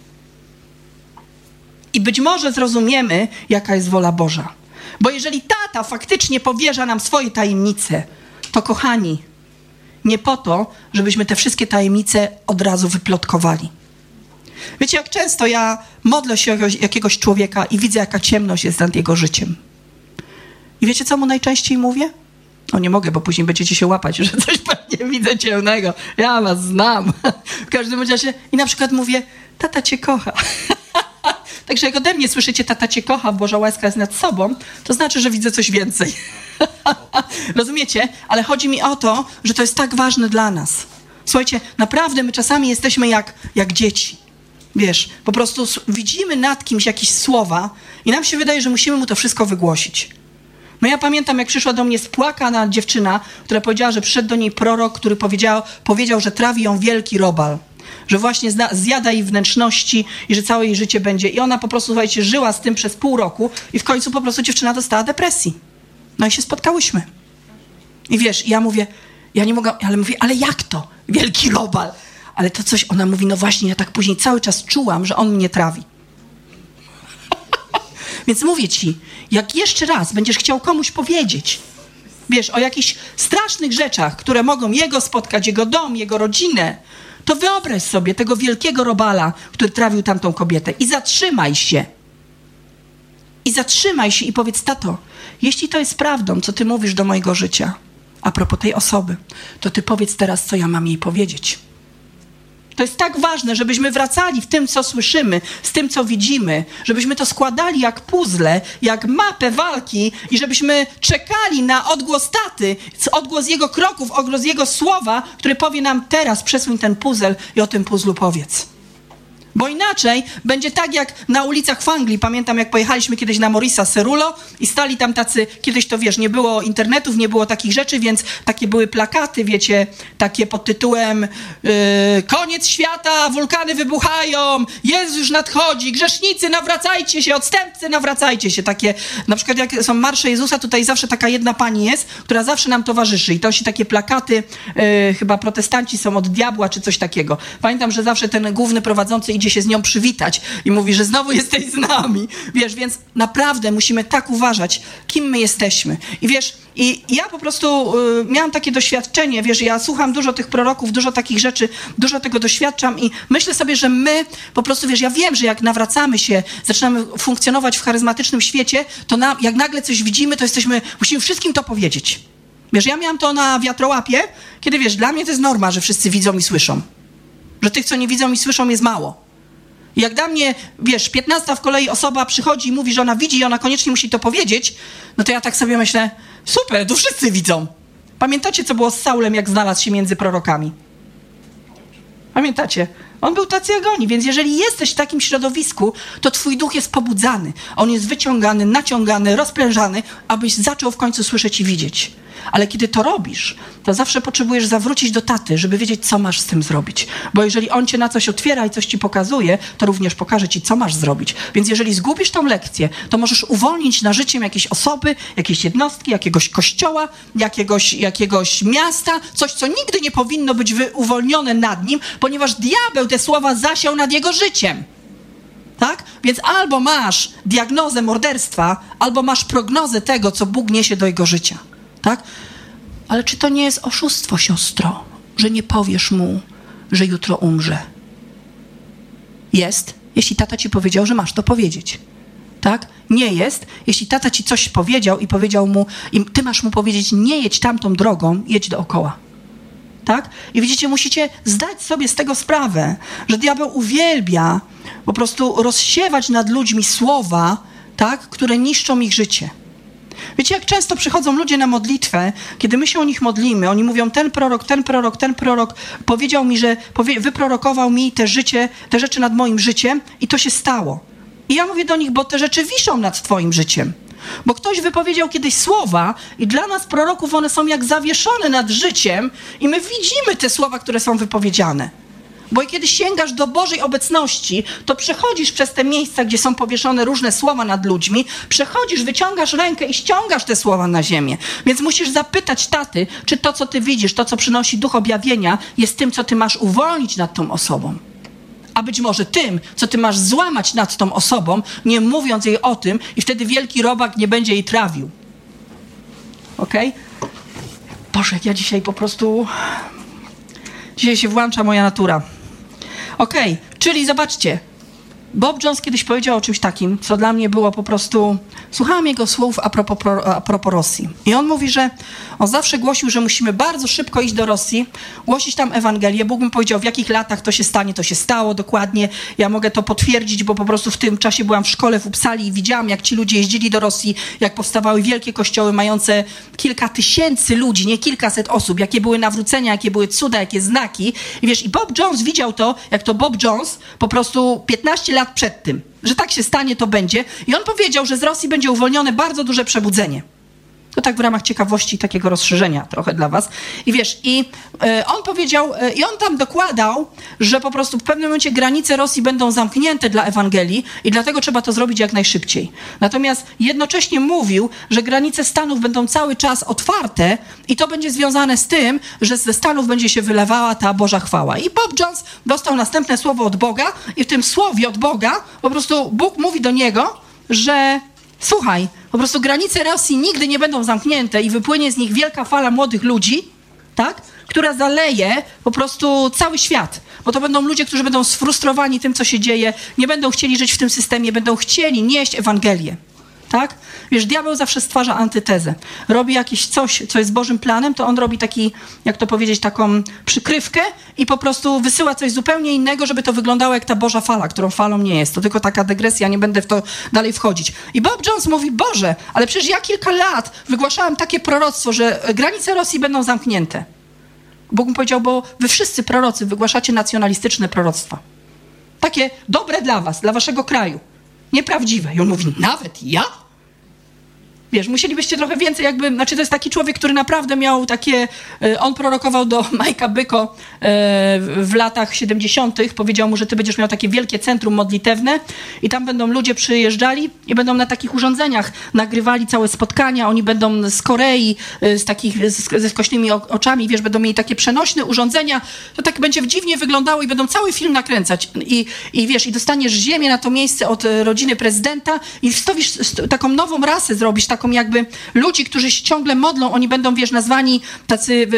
I być może zrozumiemy, jaka jest wola Boża. Bo jeżeli tata faktycznie powierza nam swoje tajemnice, to kochani, nie po to, żebyśmy te wszystkie tajemnice od razu wyplotkowali. Wiecie, jak często ja modlę się o jakiegoś, jakiegoś człowieka i widzę, jaka ciemność jest nad jego życiem. I wiecie, co mu najczęściej mówię? O, nie mogę, bo później będziecie się łapać, że coś pewnie widzę ciemnego. Ja was znam. W każdym razie. I na przykład mówię, tata cię kocha. Także jak ode mnie słyszycie, tata cię kocha, Boża łaska jest nad sobą, to znaczy, że widzę coś więcej. Rozumiecie? Ale chodzi mi o to, że to jest tak ważne dla nas. Słuchajcie, naprawdę my czasami jesteśmy jak, jak dzieci. Wiesz, po prostu widzimy nad kimś jakieś słowa i nam się wydaje, że musimy mu to wszystko wygłosić. No ja pamiętam, jak przyszła do mnie spłakana dziewczyna, która powiedziała, że przyszedł do niej prorok, który powiedział, powiedział, że trawi ją wielki robal, że właśnie zna, zjada jej wnętrzności i że całe jej życie będzie. I ona po prostu, słuchajcie, żyła z tym przez pół roku i w końcu po prostu dziewczyna dostała depresji. No i się spotkałyśmy. I wiesz, ja mówię, ja nie mogę, ale mówię, ale jak to? Wielki robal. Ale to coś, ona mówi, no właśnie, ja tak później cały czas czułam, że on mnie trawi. Więc mówię ci, jak jeszcze raz będziesz chciał komuś powiedzieć, wiesz, o jakichś strasznych rzeczach, które mogą jego spotkać, jego dom, jego rodzinę, to wyobraź sobie tego wielkiego robala, który trawił tamtą kobietę i zatrzymaj się. I zatrzymaj się i powiedz, tato, jeśli to jest prawdą, co ty mówisz do mojego życia, a propos tej osoby, to ty powiedz teraz, co ja mam jej powiedzieć. To jest tak ważne, żebyśmy wracali w tym, co słyszymy, z tym, co widzimy, żebyśmy to składali jak puzzle, jak mapę walki i żebyśmy czekali na odgłos taty, odgłos jego kroków, odgłos jego słowa, który powie nam teraz, przesuń ten puzzle i o tym puzzlu powiedz. Bo inaczej będzie tak jak na ulicach w Anglii. Pamiętam, jak pojechaliśmy kiedyś na Morisa Cerulo i stali tam tacy, kiedyś to wiesz, nie było internetów, nie było takich rzeczy, więc takie były plakaty, wiecie, takie pod tytułem yy, koniec świata, wulkany wybuchają, Jezus już nadchodzi, grzesznicy nawracajcie się, odstępcy nawracajcie się. Takie, na przykład jak są marsze Jezusa, tutaj zawsze taka jedna pani jest, która zawsze nam towarzyszy i to się takie plakaty, yy, chyba protestanci są od diabła czy coś takiego. Pamiętam, że zawsze ten główny prowadzący idzie się z nią przywitać i mówi, że znowu jesteś z nami. Wiesz, więc naprawdę musimy tak uważać, kim my jesteśmy. I wiesz, i ja po prostu y, miałam takie doświadczenie, wiesz, ja słucham dużo tych proroków, dużo takich rzeczy, dużo tego doświadczam i myślę sobie, że my po prostu, wiesz, ja wiem, że jak nawracamy się, zaczynamy funkcjonować w charyzmatycznym świecie, to na, jak nagle coś widzimy, to jesteśmy, musimy wszystkim to powiedzieć. Wiesz, ja miałam to na wiatrołapie, kiedy, wiesz, dla mnie to jest norma, że wszyscy widzą i słyszą. Że tych, co nie widzą i słyszą, jest mało. I jak dla mnie, wiesz, piętnasta w kolei osoba przychodzi i mówi, że ona widzi i ona koniecznie musi to powiedzieć, no to ja tak sobie myślę, super, tu wszyscy widzą. Pamiętacie, co było z Saulem, jak znalazł się między prorokami? Pamiętacie? On był tacy jak oni, więc jeżeli jesteś w takim środowisku, to twój duch jest pobudzany. On jest wyciągany, naciągany, rozprężany, abyś zaczął w końcu słyszeć i widzieć. Ale kiedy to robisz, to zawsze potrzebujesz zawrócić do taty, żeby wiedzieć, co masz z tym zrobić. Bo jeżeli on cię na coś otwiera i coś ci pokazuje, to również pokaże ci, co masz zrobić. Więc jeżeli zgubisz tą lekcję, to możesz uwolnić na życiem jakiejś osoby, jakiejś jednostki, jakiegoś kościoła, jakiegoś, jakiegoś miasta, coś, co nigdy nie powinno być wy- uwolnione nad nim, ponieważ diabeł te słowa zasiał nad jego życiem. Tak? Więc albo masz diagnozę morderstwa, albo masz prognozę tego, co Bóg niesie do jego życia. Tak? Ale czy to nie jest oszustwo, siostro, że nie powiesz mu, że jutro umrze? Jest, jeśli tata ci powiedział, że masz to powiedzieć. Tak? Nie jest, jeśli tata ci coś powiedział i powiedział mu, i ty masz mu powiedzieć, nie jedź tamtą drogą, jedź dookoła. Tak? I widzicie, musicie zdać sobie z tego sprawę, że diabeł uwielbia po prostu rozsiewać nad ludźmi słowa, tak, które niszczą ich życie. Wiecie, jak często przychodzą ludzie na modlitwę, kiedy my się o nich modlimy, oni mówią, ten prorok, ten prorok, ten prorok powiedział mi, że powie, wyprorokował mi te życie, te rzeczy nad moim życiem i to się stało. I ja mówię do nich, bo te rzeczy wiszą nad twoim życiem. Bo ktoś wypowiedział kiedyś słowa i dla nas proroków one są jak zawieszone nad życiem i my widzimy te słowa, które są wypowiedziane. Bo kiedy sięgasz do Bożej obecności, to przechodzisz przez te miejsca, gdzie są powieszone różne słowa nad ludźmi, przechodzisz, wyciągasz rękę i ściągasz te słowa na ziemię. Więc musisz zapytać taty, czy to, co ty widzisz, to, co przynosi duch objawienia, jest tym, co ty masz uwolnić nad tą osobą. A być może tym, co ty masz złamać nad tą osobą, nie mówiąc jej o tym i wtedy wielki robak nie będzie jej trawił. Okej? Okay? Boże, jak ja dzisiaj po prostu... Dzisiaj się włącza moja natura. Okej, okay, czyli zobaczcie, Bob Jones kiedyś powiedział o czymś takim, co dla mnie było po prostu... Słuchałam jego słów a propos, a propos Rosji. I on mówi, że on zawsze głosił, że musimy bardzo szybko iść do Rosji, głosić tam Ewangelię. Bóg mi powiedział, w jakich latach to się stanie, to się stało dokładnie. Ja mogę to potwierdzić, bo po prostu w tym czasie byłam w szkole w Uppsali i widziałam, jak ci ludzie jeździli do Rosji, jak powstawały wielkie kościoły mające kilka tysięcy ludzi, nie kilkaset osób, jakie były nawrócenia, jakie były cuda, jakie znaki. I wiesz, i Bob Jones widział to, jak to Bob Jones po prostu piętnaście lat przed tym, że tak się stanie, to będzie. I on powiedział, że z Rosji będzie uwolnione bardzo duże przebudzenie. To tak w ramach ciekawości takiego rozszerzenia trochę dla was. I wiesz, i y, on powiedział, y, i on tam dokładał, że po prostu w pewnym momencie granice Rosji będą zamknięte dla Ewangelii i dlatego trzeba to zrobić jak najszybciej. Natomiast jednocześnie mówił, że granice Stanów będą cały czas otwarte i to będzie związane z tym, że ze Stanów będzie się wylewała ta Boża chwała. I Bob Jones dostał następne słowo od Boga i w tym słowie od Boga po prostu Bóg mówi do niego, że słuchaj, po prostu granice Rosji nigdy nie będą zamknięte i wypłynie z nich wielka fala młodych ludzi, tak, która zaleje po prostu cały świat. Bo to będą ludzie, którzy będą sfrustrowani tym, co się dzieje, nie będą chcieli żyć w tym systemie, będą chcieli nieść Ewangelię. Tak? Wiesz, diabeł zawsze stwarza antytezę. Robi jakieś coś, co jest Bożym planem, to on robi taki, jak to powiedzieć, taką przykrywkę i po prostu wysyła coś zupełnie innego, żeby to wyglądało jak ta Boża fala, którą falą nie jest. To tylko taka dygresja, nie będę w to dalej wchodzić. I Bob Jones mówi, Boże, ale przecież ja kilka lat wygłaszałem takie proroctwo, że granice Rosji będą zamknięte. Bóg mu powiedział, bo wy wszyscy prorocy wygłaszacie nacjonalistyczne proroctwa. Takie dobre dla was, dla waszego kraju. Nieprawdziwe. I on mówi, nawet ja? Wiesz, musielibyście trochę więcej jakby, znaczy to jest taki człowiek, który naprawdę miał takie, on prorokował do Majka Byko w latach siedemdziesiątych, powiedział mu, że ty będziesz miał takie wielkie centrum modlitewne i tam będą ludzie przyjeżdżali i będą na takich urządzeniach nagrywali całe spotkania, oni będą z Korei, z takich, z, ze skośnymi oczami, wiesz, będą mieli takie przenośne urządzenia, to tak będzie dziwnie wyglądało i będą cały film nakręcać i, i wiesz, i dostaniesz ziemię na to miejsce od rodziny prezydenta i wstawisz taką nową rasę, zrobisz taką jakby ludzi, którzy się ciągle modlą, oni będą, wiesz, nazwani tacy y,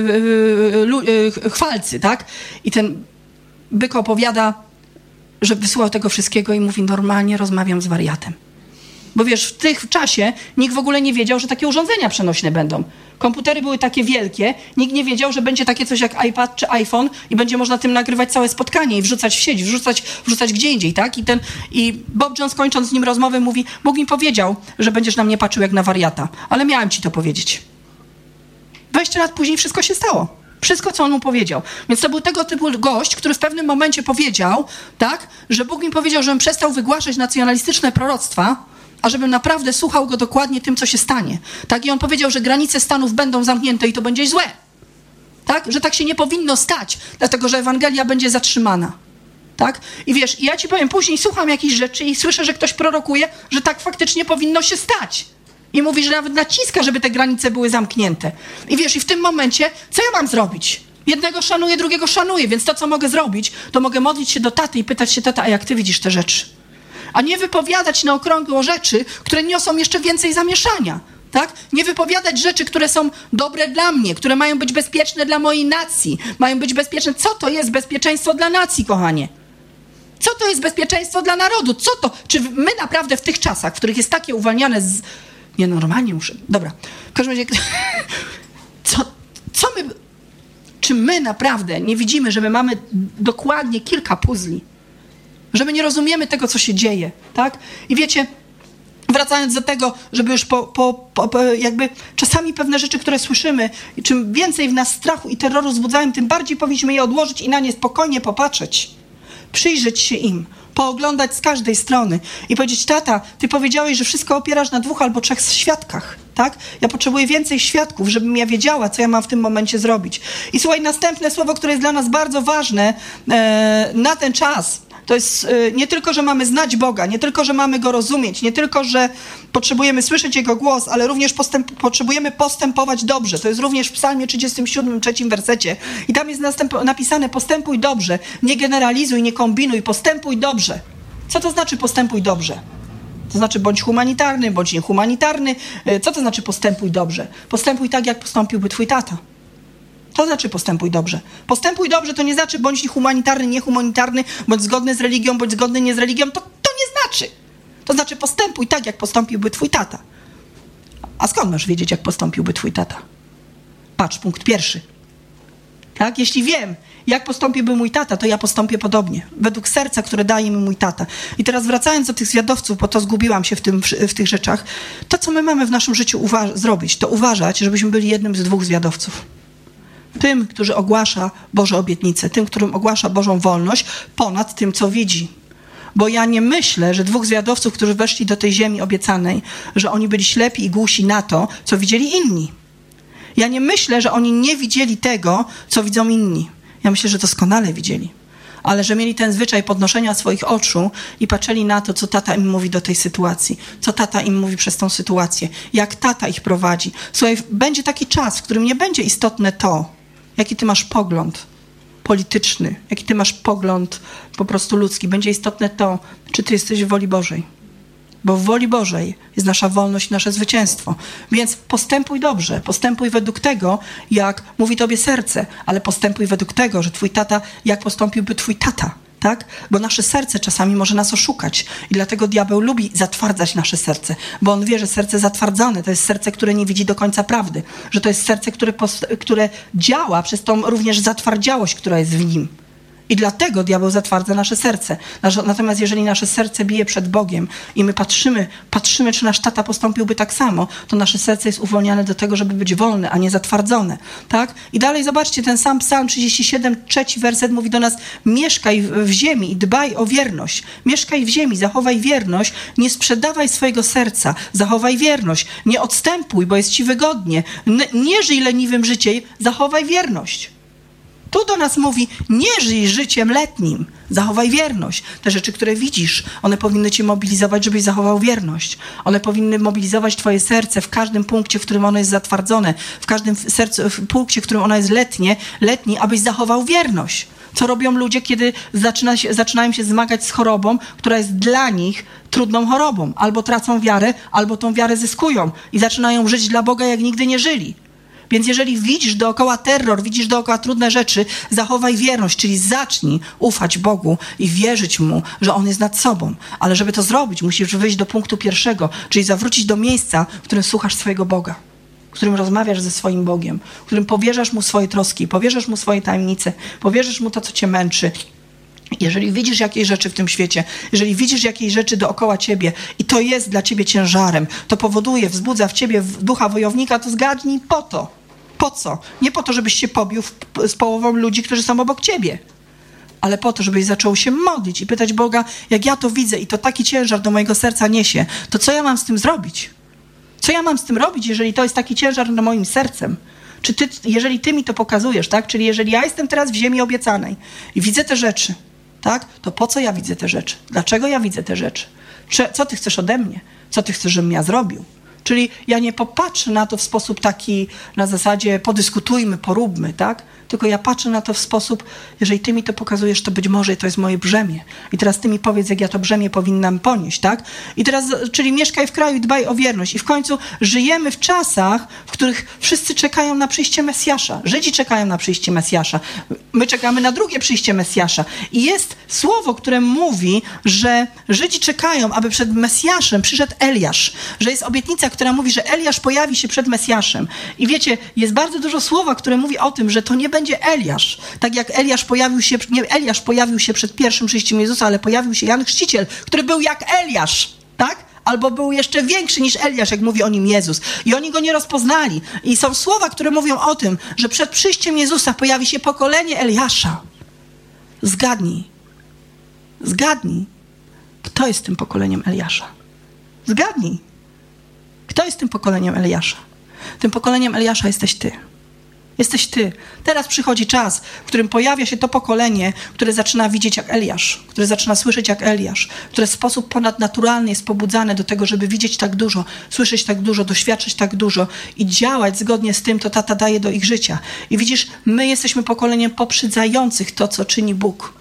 y, y, y, chwalcy, tak? I ten Byk opowiada, że wysłuchał tego wszystkiego i mówi, normalnie rozmawiam z wariatem. Bo wiesz, w tych w czasie nikt w ogóle nie wiedział, że takie urządzenia przenośne będą. Komputery były takie wielkie, nikt nie wiedział, że będzie takie coś jak iPad czy iPhone i będzie można tym nagrywać całe spotkanie i wrzucać w sieć, wrzucać, wrzucać gdzie indziej, tak? I, ten, I Bob Jones, kończąc z nim rozmowę, mówi, Bóg mi powiedział, że będziesz na mnie patrzył jak na wariata, ale miałem ci to powiedzieć. dwadzieścia lat później wszystko się stało. Wszystko, co on mu powiedział. Więc to był tego typu gość, który w pewnym momencie powiedział, tak, że Bóg mi powiedział, żebym przestał wygłaszać nacjonalistyczne proroctwa, a żebym naprawdę słuchał go dokładnie tym, co się stanie. Tak? I on powiedział, że granice Stanów będą zamknięte i to będzie złe. Tak? Że tak się nie powinno stać, dlatego że Ewangelia będzie zatrzymana. Tak? I wiesz, ja ci powiem, później słucham jakichś rzeczy i słyszę, że ktoś prorokuje, że tak faktycznie powinno się stać. I mówi, że nawet naciska, żeby te granice były zamknięte. I wiesz, i w tym momencie, co ja mam zrobić? Jednego szanuję, drugiego szanuję, więc to, co mogę zrobić, to mogę modlić się do taty i pytać się, tata, a jak ty widzisz te rzeczy? A nie wypowiadać na okrągło rzeczy, które niosą jeszcze więcej zamieszania. Tak? Nie wypowiadać rzeczy, które są dobre dla mnie, które mają być bezpieczne dla mojej nacji, mają być bezpieczne. Co to jest bezpieczeństwo dla nacji, kochanie? Co to jest bezpieczeństwo dla narodu? Co to? Czy my naprawdę w tych czasach, w których jest takie uwalniane z... Nie, normalnie muszę... Dobra. W każdym razie... Co, co my... Czy my naprawdę nie widzimy, że my mamy dokładnie kilka puzli? Że my nie rozumiemy tego, co się dzieje, tak? I wiecie, wracając do tego, żeby już po, po, po, po jakby czasami pewne rzeczy, które słyszymy, czym więcej w nas strachu i terroru wzbudzają, tym bardziej powinniśmy je odłożyć i na nie spokojnie popatrzeć. Przyjrzeć się im, pooglądać z każdej strony i powiedzieć, tata, ty powiedziałeś, że wszystko opierasz na dwóch albo trzech świadkach, tak? Ja potrzebuję więcej świadków, żebym ja wiedziała, co ja mam w tym momencie zrobić. I słuchaj, następne słowo, które jest dla nas bardzo ważne e, na ten czas, to jest y, nie tylko, że mamy znać Boga, nie tylko, że mamy Go rozumieć, nie tylko, że potrzebujemy słyszeć Jego głos, ale również postęp, potrzebujemy postępować dobrze. To jest również w Psalmie trzydziestym siódmym, trzecim wersecie. I tam jest następ, napisane postępuj dobrze, nie generalizuj, nie kombinuj, postępuj dobrze. Co to znaczy postępuj dobrze? To znaczy bądź humanitarny, bądź niehumanitarny. Y, co to znaczy postępuj dobrze? Postępuj tak, jak postąpiłby twój tata. To znaczy postępuj dobrze. Postępuj dobrze to nie znaczy bądź humanitarny, niehumanitarny, bądź zgodny z religią, bądź zgodny nie z religią. To, to nie znaczy. To znaczy postępuj tak, jak postąpiłby twój tata. A skąd masz wiedzieć, jak postąpiłby twój tata? Patrz, punkt pierwszy. Tak? Jeśli wiem, jak postąpiłby mój tata, to ja postąpię podobnie. Według serca, które daje mi mój tata. I teraz wracając do tych zwiadowców, bo to zgubiłam się w, tym, w, w tych rzeczach, to, co my mamy w naszym życiu uwa- zrobić, to uważać, żebyśmy byli jednym z dwóch zwiadowców. Tym, który ogłasza Boże obietnice, tym, którym ogłasza Bożą wolność, ponad tym, co widzi. Bo ja nie myślę, że dwóch zwiadowców, którzy weszli do tej ziemi obiecanej, że oni byli ślepi i głusi na to, co widzieli inni. Ja nie myślę, że oni nie widzieli tego, co widzą inni. Ja myślę, że doskonale widzieli. Ale że mieli ten zwyczaj podnoszenia swoich oczu i patrzyli na to, co tata im mówi do tej sytuacji, co tata im mówi przez tą sytuację, jak tata ich prowadzi. Słuchaj, będzie taki czas, w którym nie będzie istotne to, jaki ty masz pogląd polityczny, jaki ty masz pogląd po prostu ludzki. Będzie istotne to, czy ty jesteś w woli Bożej. Bo w woli Bożej jest nasza wolność i nasze zwycięstwo. Więc postępuj dobrze, postępuj według tego, jak mówi tobie serce, ale postępuj według tego, że twój tata, jak postąpiłby twój tata. Tak? Bo nasze serce czasami może nas oszukać i dlatego diabeł lubi zatwardzać nasze serce, bo on wie, że serce zatwardzone to jest serce, które nie widzi do końca prawdy, że to jest serce, które, post- które działa przez tą również zatwardziałość, która jest w nim. I dlatego diabeł zatwardza nasze serce. Natomiast jeżeli nasze serce bije przed Bogiem i my patrzymy, patrzymy, czy nasz tata postąpiłby tak samo, to nasze serce jest uwolnione do tego, żeby być wolne, a nie zatwardzone. Tak? I dalej zobaczcie, ten sam Psalm trzydziesty siódmy, trzeci werset mówi do nas: mieszkaj w, w ziemi i dbaj o wierność. Mieszkaj w ziemi, zachowaj wierność, nie sprzedawaj swojego serca, zachowaj wierność, nie odstępuj, bo jest ci wygodnie, N- nie żyj leniwym życiem, zachowaj wierność. Tu do nas mówi: nie żyj życiem letnim, zachowaj wierność. Te rzeczy, które widzisz, one powinny cię mobilizować, żebyś zachował wierność. One powinny mobilizować twoje serce w każdym punkcie, w którym ono jest zatwardzone, w każdym sercu, w punkcie, w którym ono jest letnie, letni, abyś zachował wierność. Co robią ludzie, kiedy zaczyna się, zaczynają się zmagać z chorobą, która jest dla nich trudną chorobą? Albo tracą wiarę, albo tą wiarę zyskują i zaczynają żyć dla Boga, jak nigdy nie żyli. Więc jeżeli widzisz dookoła terror, widzisz dookoła trudne rzeczy, zachowaj wierność, czyli zacznij ufać Bogu i wierzyć Mu, że On jest nad sobą. Ale żeby to zrobić, musisz wyjść do punktu pierwszego, czyli zawrócić do miejsca, w którym słuchasz swojego Boga, w którym rozmawiasz ze swoim Bogiem, w którym powierzasz Mu swoje troski, powierzasz Mu swoje tajemnice, powierzasz Mu to, co cię męczy. Jeżeli widzisz jakieś rzeczy w tym świecie, jeżeli widzisz jakieś rzeczy dookoła ciebie i to jest dla ciebie ciężarem, to powoduje, wzbudza w ciebie ducha wojownika, to zgadnij po to. Po co? Nie po to, żebyś się pobił w, z połową ludzi, którzy są obok ciebie, ale po to, żebyś zaczął się modlić i pytać Boga: jak ja to widzę i to taki ciężar do mojego serca niesie, to co ja mam z tym zrobić? Co ja mam z tym robić, jeżeli to jest taki ciężar nad moim sercem? Czy ty, jeżeli ty mi to pokazujesz, tak? Czyli jeżeli ja jestem teraz w ziemi obiecanej i widzę te rzeczy, tak? To po co ja widzę te rzeczy? Dlaczego ja widzę te rzeczy? Czy, co ty chcesz ode mnie? Co ty chcesz, żebym ja zrobił? Czyli ja nie popatrzę na to w sposób taki na zasadzie podyskutujmy, poróbmy, tak? Tylko ja patrzę na to w sposób: jeżeli ty mi to pokazujesz, to być może to jest moje brzemię. I teraz ty mi powiedz, jak ja to brzemię powinnam ponieść, tak? I teraz, czyli mieszkaj w kraju i dbaj o wierność. I w końcu żyjemy w czasach, w których wszyscy czekają na przyjście Mesjasza. Żydzi czekają na przyjście Mesjasza. My czekamy na drugie przyjście Mesjasza. I jest słowo, które mówi, że Żydzi czekają, aby przed Mesjaszem przyszedł Eliasz. Że jest obietnica, która mówi, że Eliasz pojawi się przed Mesjaszem. I wiecie, jest bardzo dużo słowa, które mówi o tym, że to nie będzie będzie Eliasz. Tak jak Eliasz pojawił się, nie Eliasz pojawił się przed pierwszym przyjściem Jezusa, ale pojawił się Jan Chrzciciel, który był jak Eliasz, tak? Albo był jeszcze większy niż Eliasz, jak mówi o nim Jezus. I oni go nie rozpoznali. I są słowa, które mówią o tym, że przed przyjściem Jezusa pojawi się pokolenie Eliasza. Zgadnij. Zgadnij. Kto jest tym pokoleniem Eliasza? Zgadnij. Kto jest tym pokoleniem Eliasza? Tym pokoleniem Eliasza jesteś ty. Jesteś ty. Teraz przychodzi czas, w którym pojawia się to pokolenie, które zaczyna widzieć jak Eliasz, które zaczyna słyszeć jak Eliasz, które w sposób ponadnaturalny jest pobudzane do tego, żeby widzieć tak dużo, słyszeć tak dużo, doświadczyć tak dużo i działać zgodnie z tym, co tata daje do ich życia. I widzisz, my jesteśmy pokoleniem poprzedzających to, co czyni Bóg.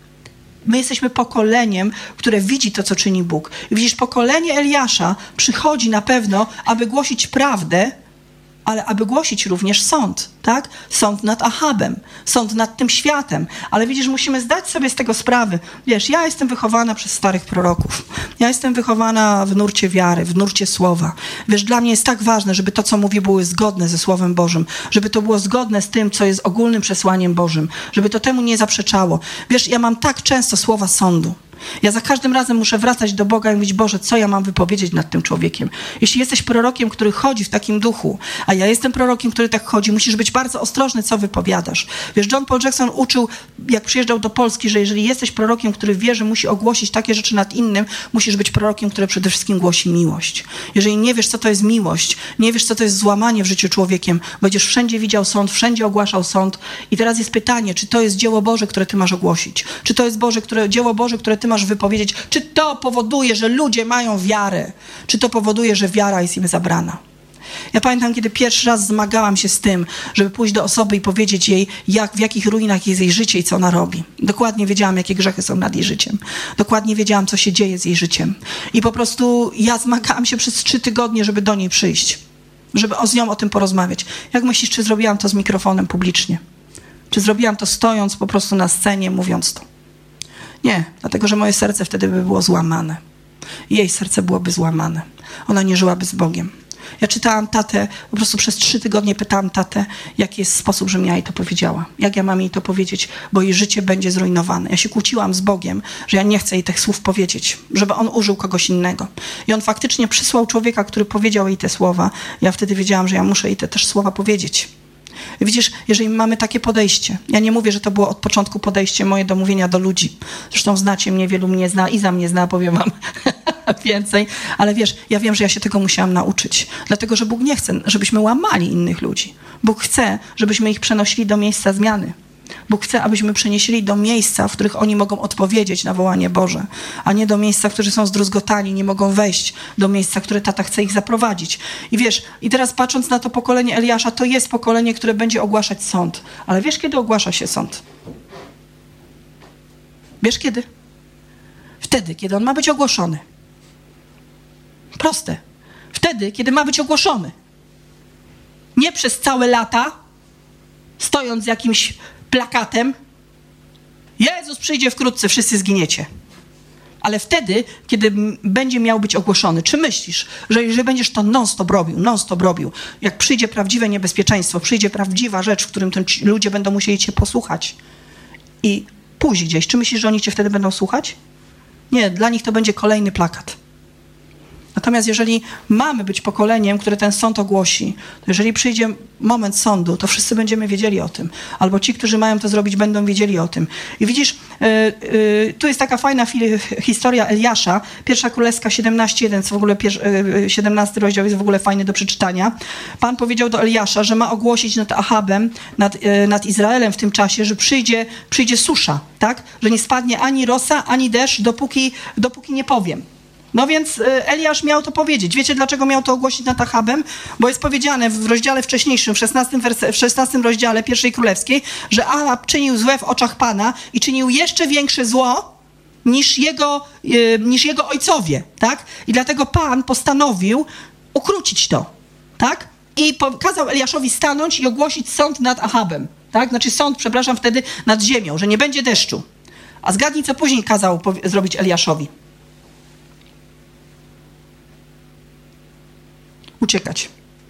My jesteśmy pokoleniem, które widzi to, co czyni Bóg. I widzisz, pokolenie Eliasza przychodzi na pewno, aby głosić prawdę, ale aby głosić również sąd, tak? Sąd nad Achabem, sąd nad tym światem. Ale widzisz, musimy zdać sobie z tego sprawy. Wiesz, ja jestem wychowana przez starych proroków. Ja jestem wychowana w nurcie wiary, w nurcie słowa. Wiesz, dla mnie jest tak ważne, żeby to, co mówię, było zgodne ze Słowem Bożym. Żeby to było zgodne z tym, co jest ogólnym przesłaniem Bożym. Żeby to temu nie zaprzeczało. Wiesz, ja mam tak często słowa sądu. Ja za każdym razem muszę wracać do Boga i mówić: Boże, co ja mam wypowiedzieć nad tym człowiekiem? Jeśli jesteś prorokiem, który chodzi w takim duchu, a ja jestem prorokiem, który tak chodzi, musisz być bardzo ostrożny, co wypowiadasz. Wiesz, John Paul Jackson uczył, jak przyjeżdżał do Polski, że jeżeli jesteś prorokiem, który wie, że musi ogłosić takie rzeczy nad innym, musisz być prorokiem, który przede wszystkim głosi miłość. Jeżeli nie wiesz, co to jest miłość, nie wiesz, co to jest złamanie w życiu człowiekiem, będziesz wszędzie widział sąd, wszędzie ogłaszał sąd. I teraz jest pytanie, czy to jest dzieło Boże, które ty masz ogłosić? Czy to jest Boże, które, dzieło Boże, które ty masz wypowiedzieć? Czy to powoduje, że ludzie mają wiarę? Czy to powoduje, że wiara jest im zabrana? Ja pamiętam, kiedy pierwszy raz zmagałam się z tym, żeby pójść do osoby i powiedzieć jej, jak, w jakich ruinach jest jej życie i co ona robi. Dokładnie wiedziałam, jakie grzechy są nad jej życiem. Dokładnie wiedziałam, co się dzieje z jej życiem. I po prostu ja zmagałam się przez trzy tygodnie, żeby do niej przyjść. Żeby z nią o tym porozmawiać. Jak myślisz, czy zrobiłam to z mikrofonem publicznie? Czy zrobiłam to stojąc po prostu na scenie, mówiąc to? Nie, dlatego że moje serce wtedy by było złamane. Jej serce byłoby złamane. Ona nie żyłaby z Bogiem. Ja czytałam tatę, po prostu przez trzy tygodnie pytałam tatę, jaki jest sposób, żebym ja jej to powiedziała. Jak ja mam jej to powiedzieć, bo jej życie będzie zrujnowane. Ja się kłóciłam z Bogiem, że ja nie chcę jej tych słów powiedzieć, żeby On użył kogoś innego. I On faktycznie przysłał człowieka, który powiedział jej te słowa. Ja wtedy wiedziałam, że ja muszę jej te też słowa powiedzieć. I widzisz, jeżeli mamy takie podejście, ja nie mówię, że to było od początku podejście moje do mówienia do ludzi. Zresztą znacie mnie, wielu mnie zna, Iza mnie zna, powiem wam więcej. Ale wiesz, ja wiem, że ja się tego musiałam nauczyć. Dlatego, że Bóg nie chce, żebyśmy łamali innych ludzi. Bóg chce, żebyśmy ich przenosili do miejsca zmiany. Bóg chce, abyśmy przenieśli do miejsca, w których oni mogą odpowiedzieć na wołanie Boże, a nie do miejsca, w których są zdruzgotani, nie mogą wejść do miejsca, które tata chce ich zaprowadzić. I wiesz, i teraz patrząc na to pokolenie Eliasza, to jest pokolenie, które będzie ogłaszać sąd. Ale wiesz, kiedy ogłasza się sąd? Wiesz kiedy? Wtedy, kiedy on ma być ogłoszony. Proste. Wtedy, kiedy ma być ogłoszony. Nie przez całe lata, stojąc z jakimś plakatem, Jezus przyjdzie wkrótce, wszyscy zginiecie. Ale wtedy, kiedy będzie miał być ogłoszony. Czy myślisz, że jeżeli będziesz to non-stop robił, non-stop robił, jak przyjdzie prawdziwe niebezpieczeństwo, przyjdzie prawdziwa rzecz, w którym ten, ludzie będą musieli cię posłuchać i pójść gdzieś, czy myślisz, że oni cię wtedy będą słuchać? Nie, dla nich to będzie kolejny plakat. Natomiast jeżeli mamy być pokoleniem, które ten sąd ogłosi, to jeżeli przyjdzie moment sądu, to wszyscy będziemy wiedzieli o tym. Albo ci, którzy mają to zrobić, będą wiedzieli o tym. I widzisz, yy, yy, tu jest taka fajna historia Eliasza, pierwsza Królewska siedemnaście jeden, co w ogóle yy, siedemnasty rozdział jest w ogóle fajny do przeczytania. Pan powiedział do Eliasza, że ma ogłosić nad Achabem, nad, yy, nad Izraelem w tym czasie, że przyjdzie, przyjdzie susza, tak? Że nie spadnie ani rosa, ani deszcz, dopóki, dopóki nie powiem. No więc Eliasz miał to powiedzieć. Wiecie, dlaczego miał to ogłosić nad Achabem? Bo jest powiedziane w rozdziale wcześniejszym, w szesnastym, werse, w szesnastym rozdziale pierwszej Królewskiej, że Ahab czynił złe w oczach Pana i czynił jeszcze większe zło niż jego, yy, niż jego ojcowie, tak? I dlatego Pan postanowił ukrócić to, tak? I kazał Eliaszowi stanąć i ogłosić sąd nad Achabem, tak? Znaczy sąd, przepraszam, wtedy nad ziemią, że nie będzie deszczu. A zgadnij, co później kazał zrobić Eliaszowi. Uciekać.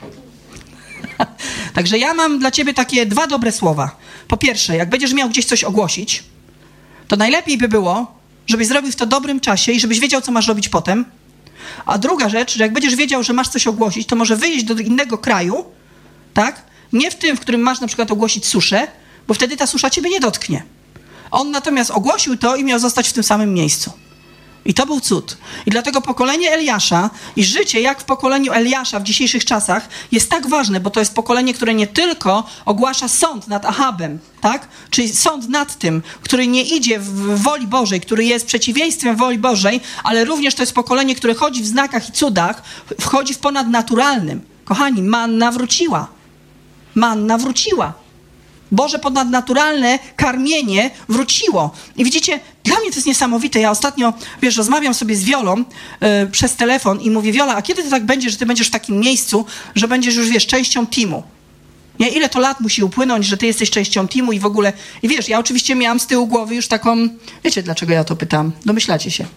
Także ja mam dla ciebie takie dwa dobre słowa. Po pierwsze, jak będziesz miał gdzieś coś ogłosić, to najlepiej by było, żebyś zrobił w to dobrym czasie i żebyś wiedział, co masz robić potem. A druga rzecz, że jak będziesz wiedział, że masz coś ogłosić, to może wyjść do innego kraju, tak? Nie w tym, w którym masz na przykład ogłosić suszę, bo wtedy ta susza ciebie nie dotknie. On natomiast ogłosił to i miał zostać w tym samym miejscu. I to był cud. I dlatego pokolenie Eliasza i życie jak w pokoleniu Eliasza w dzisiejszych czasach jest tak ważne, bo to jest pokolenie, które nie tylko ogłasza sąd nad Achabem, tak? Czyli sąd nad tym, który nie idzie w woli Bożej, który jest przeciwieństwem woli Bożej, ale również to jest pokolenie, które chodzi w znakach i cudach, wchodzi w ponadnaturalnym. Kochani, manna wróciła. Manna wróciła. Boże ponadnaturalne karmienie wróciło. I widzicie, dla mnie to jest niesamowite. Ja ostatnio, wiesz, rozmawiam sobie z Wiolą yy, przez telefon i mówię, Wiola, a kiedy to tak będzie, że ty będziesz w takim miejscu, że będziesz już, wiesz, częścią teamu? Nie? Ile to lat musi upłynąć, że ty jesteś częścią teamu i w ogóle... I wiesz, ja oczywiście miałam z tyłu głowy już taką... Wiecie, dlaczego ja to pytam? Domyślacie się.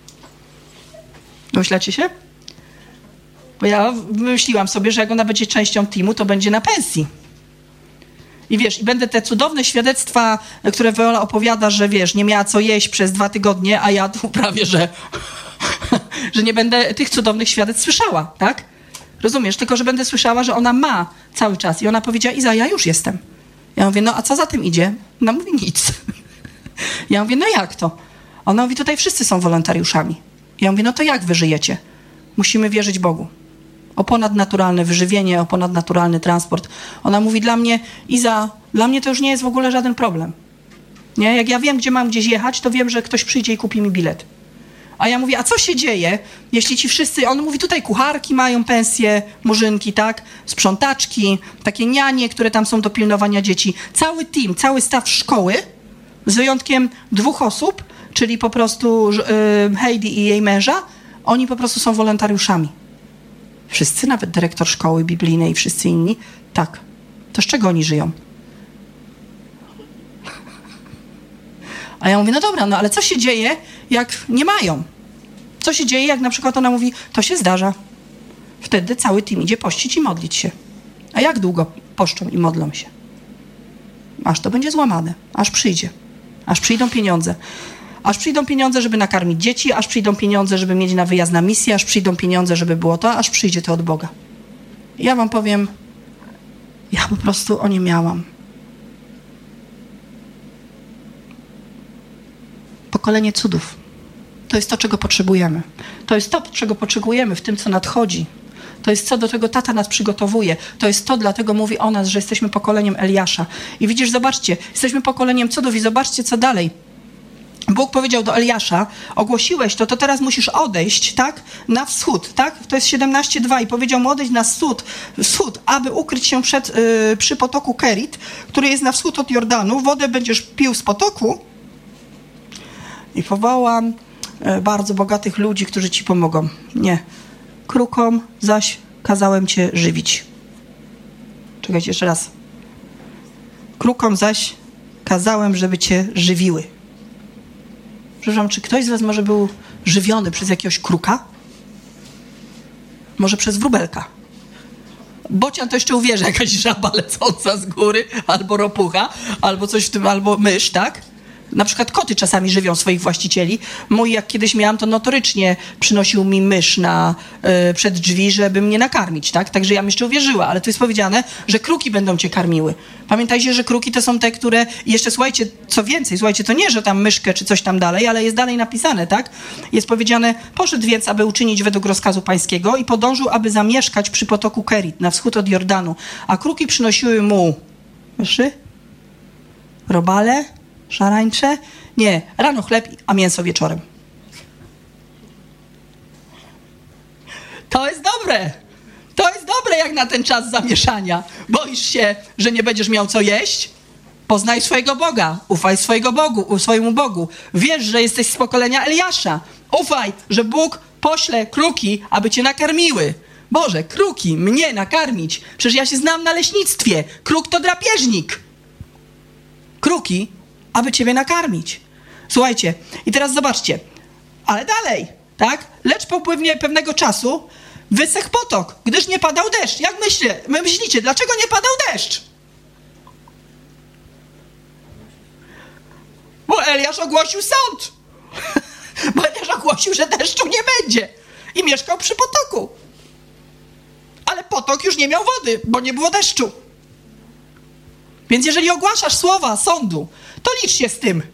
Domyślacie się? Bo ja wymyśliłam sobie, że jak ona będzie częścią teamu, to będzie na pensji. I wiesz, i będę te cudowne świadectwa, które Wiola opowiada, że wiesz, nie miała co jeść przez dwa tygodnie, a ja tu prawie, że, że nie będę tych cudownych świadectw słyszała, tak? Rozumiesz? Tylko, że będę słyszała, że ona ma cały czas. I ona powiedziała, Iza, ja już jestem. Ja mówię, no a co za tym idzie? Ona mówi, nic. Ja mówię, no jak to? Ona mówi, tutaj wszyscy są wolontariuszami. Ja mówię, no to jak wy żyjecie? Musimy wierzyć Bogu. O ponadnaturalne wyżywienie, o ponadnaturalny transport. Ona mówi dla mnie, Iza, dla mnie to już nie jest w ogóle żaden problem. Nie? Jak ja wiem, gdzie mam gdzieś jechać, to wiem, że ktoś przyjdzie i kupi mi bilet. A ja mówię, a co się dzieje, jeśli ci wszyscy... On mówi, tutaj kucharki mają pensje, murzynki, tak? Sprzątaczki, takie nianie, które tam są do pilnowania dzieci. Cały team, cały staw szkoły, z wyjątkiem dwóch osób, czyli po prostu yy, Heidi i jej męża, oni po prostu są wolontariuszami. Wszyscy, nawet dyrektor szkoły biblijnej i wszyscy inni. Tak. To z czego oni żyją? A ja mówię, no dobra, no ale co się dzieje, jak nie mają? Co się dzieje, jak na przykład ona mówi, to się zdarza. Wtedy cały team idzie pościć i modlić się. A jak długo poszczą i modlą się? Aż to będzie złamane, aż przyjdzie, aż przyjdą pieniądze. Aż przyjdą pieniądze, żeby nakarmić dzieci, aż przyjdą pieniądze, żeby mieć na wyjazd na misję, aż przyjdą pieniądze, żeby było to, aż przyjdzie to od Boga. I ja wam powiem, ja po prostu o nie miałam. Pokolenie cudów. To jest to, czego potrzebujemy. To jest to, czego potrzebujemy w tym, co nadchodzi. To jest co, do czego tata nas przygotowuje. To jest to, dlatego mówi o nas, że jesteśmy pokoleniem Eliasza. I widzisz, zobaczcie, jesteśmy pokoleniem cudów i zobaczcie, co dalej. Bóg powiedział do Eliasza, ogłosiłeś to, to teraz musisz odejść, tak, na wschód, tak? To jest siedemnaście dwa i powiedział mu odejść na wschód, wschód aby ukryć się przed, yy, przy potoku Kerit, który jest na wschód od Jordanu. Wodę będziesz pił z potoku i powołam yy, bardzo bogatych ludzi, którzy ci pomogą. Nie. Krukom zaś kazałem cię żywić. Czekajcie jeszcze raz. Krukom zaś kazałem, żeby cię żywiły. Przepraszam, czy ktoś z was może był żywiony przez jakiegoś kruka? Może przez wróbelka? Bocian to jeszcze uwierzy, jakaś żaba lecąca z góry, albo ropucha, albo coś w tym, albo mysz, tak? Na przykład koty czasami żywią swoich właścicieli. Mój, jak kiedyś miałam, to notorycznie przynosił mi mysz na, y, przed drzwi, żeby mnie nakarmić, tak? Także ja bym jeszcze uwierzyła, ale tu jest powiedziane, że kruki będą cię karmiły. Pamiętajcie, że kruki to są te, które... I jeszcze słuchajcie, co więcej, słuchajcie, to nie, że tam myszkę czy coś tam dalej, ale jest dalej napisane, tak? Jest powiedziane, poszedł więc, aby uczynić według rozkazu pańskiego i podążył, aby zamieszkać przy potoku Kerit, na wschód od Jordanu. A kruki przynosiły mu myszy, robale, szarańcze? Nie. Rano chleb, a mięso wieczorem. To jest dobre. To jest dobre jak na ten czas zamieszania. Boisz się, że nie będziesz miał co jeść? Poznaj swojego Boga. Ufaj swojego Bogu, swojemu Bogu. Wiesz, że jesteś z pokolenia Eliasza. Ufaj, że Bóg pośle kruki, aby cię nakarmiły. Boże, kruki, mnie nakarmić. Przecież ja się znam na leśnictwie. Kruk to drapieżnik. Kruki aby ciebie nakarmić. Słuchajcie, i teraz zobaczcie, ale dalej, tak? Lecz po upływie pewnego czasu wysechł potok, gdyż nie padał deszcz. Jak myślcie, my myślicie, dlaczego nie padał deszcz? Bo Eliasz ogłosił sąd. Bo Eliasz ogłosił, że deszczu nie będzie. I mieszkał przy potoku. Ale potok już nie miał wody, bo nie było deszczu. Więc jeżeli ogłaszasz słowa sądu, to licz się z tym,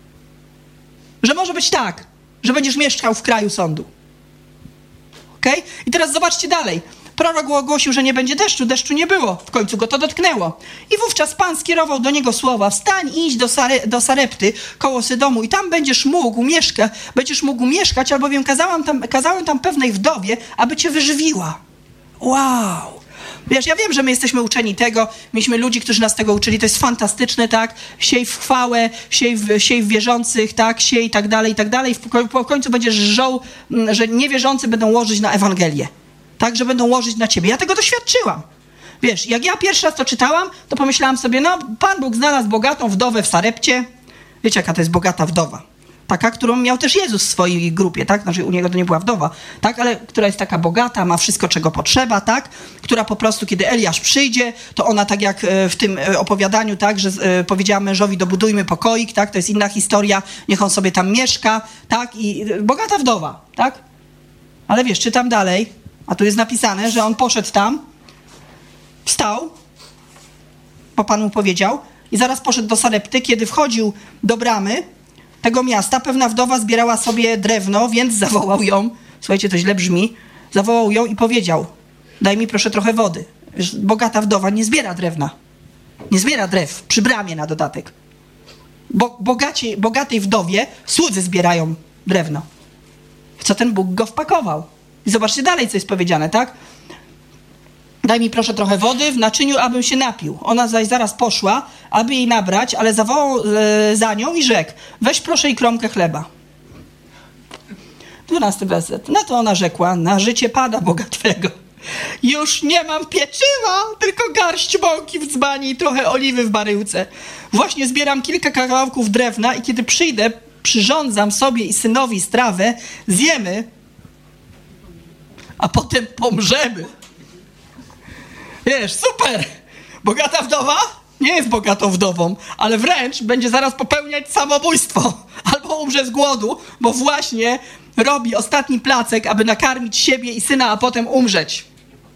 że może być tak, że będziesz mieszkał w kraju sądu. Okej? Okay? I teraz zobaczcie dalej. Prorok ogłosił, że nie będzie deszczu, deszczu nie było. W końcu go to dotknęło. I wówczas Pan skierował do niego słowa, wstań i idź do, Sare, do Sarepty koło Sydomu i tam będziesz mógł mieszkać, będziesz mógł mieszkać, albowiem kazałam tam, kazałem tam pewnej wdowie, aby cię wyżywiła. Wow! Wiesz, ja wiem, że my jesteśmy uczeni tego, mieliśmy ludzi, którzy nas tego uczyli, to jest fantastyczne, tak? Siej w chwałę, siej w, siej w wierzących, tak? Siej i tak dalej, i tak dalej. W końcu będziesz żął, że niewierzący będą łożyć na Ewangelię, tak? Że będą łożyć na ciebie. Ja tego doświadczyłam. Wiesz, jak ja pierwszy raz to czytałam, to pomyślałam sobie, no, Pan Bóg znalazł bogatą wdowę w Sarepcie. Wiecie, jaka to jest bogata wdowa? Taka, którą miał też Jezus w swojej grupie, tak? Znaczy u niego to nie była wdowa, tak? Ale która jest taka bogata, ma wszystko, czego potrzeba, tak? Która po prostu, kiedy Eliasz przyjdzie, to ona tak jak w tym opowiadaniu, tak? Że powiedziała mężowi, dobudujmy pokoik, tak? To jest inna historia, niech on sobie tam mieszka, tak? I bogata wdowa, tak? Ale wiesz, czytam dalej, a tu jest napisane, że on poszedł tam, wstał, bo Pan mu powiedział, i zaraz poszedł do Sarepty. Kiedy wchodził do bramy tego miasta, pewna wdowa zbierała sobie drewno, więc zawołał ją. Słuchajcie, to źle brzmi. Zawołał ją i powiedział, daj mi proszę trochę wody. Wiesz, bogata wdowa nie zbiera drewna. Nie zbiera drew, przy bramie na dodatek. Bo bogaci, bogatej wdowie słudzy zbierają drewno. W co ten Bóg go wpakował? I zobaczcie dalej, co jest powiedziane, tak? Daj mi proszę trochę wody w naczyniu, abym się napił. Ona zaś zaraz poszła, aby jej nabrać, ale zawołał e, za nią i rzekł, weź proszę i kromkę chleba. Dwunasty werset. Na to ona rzekła, na życie Pana Boga Twego. Już nie mam pieczywa, tylko garść mąki w dzbanie i trochę oliwy w baryłce. Właśnie zbieram kilka kawałków drewna i kiedy przyjdę, przyrządzam sobie i synowi strawę, zjemy, a potem pomrzemy. Wiesz, super! Bogata wdowa nie jest bogatą wdową, ale wręcz będzie zaraz popełniać samobójstwo albo umrze z głodu, bo właśnie robi ostatni placek, aby nakarmić siebie i syna, a potem umrzeć.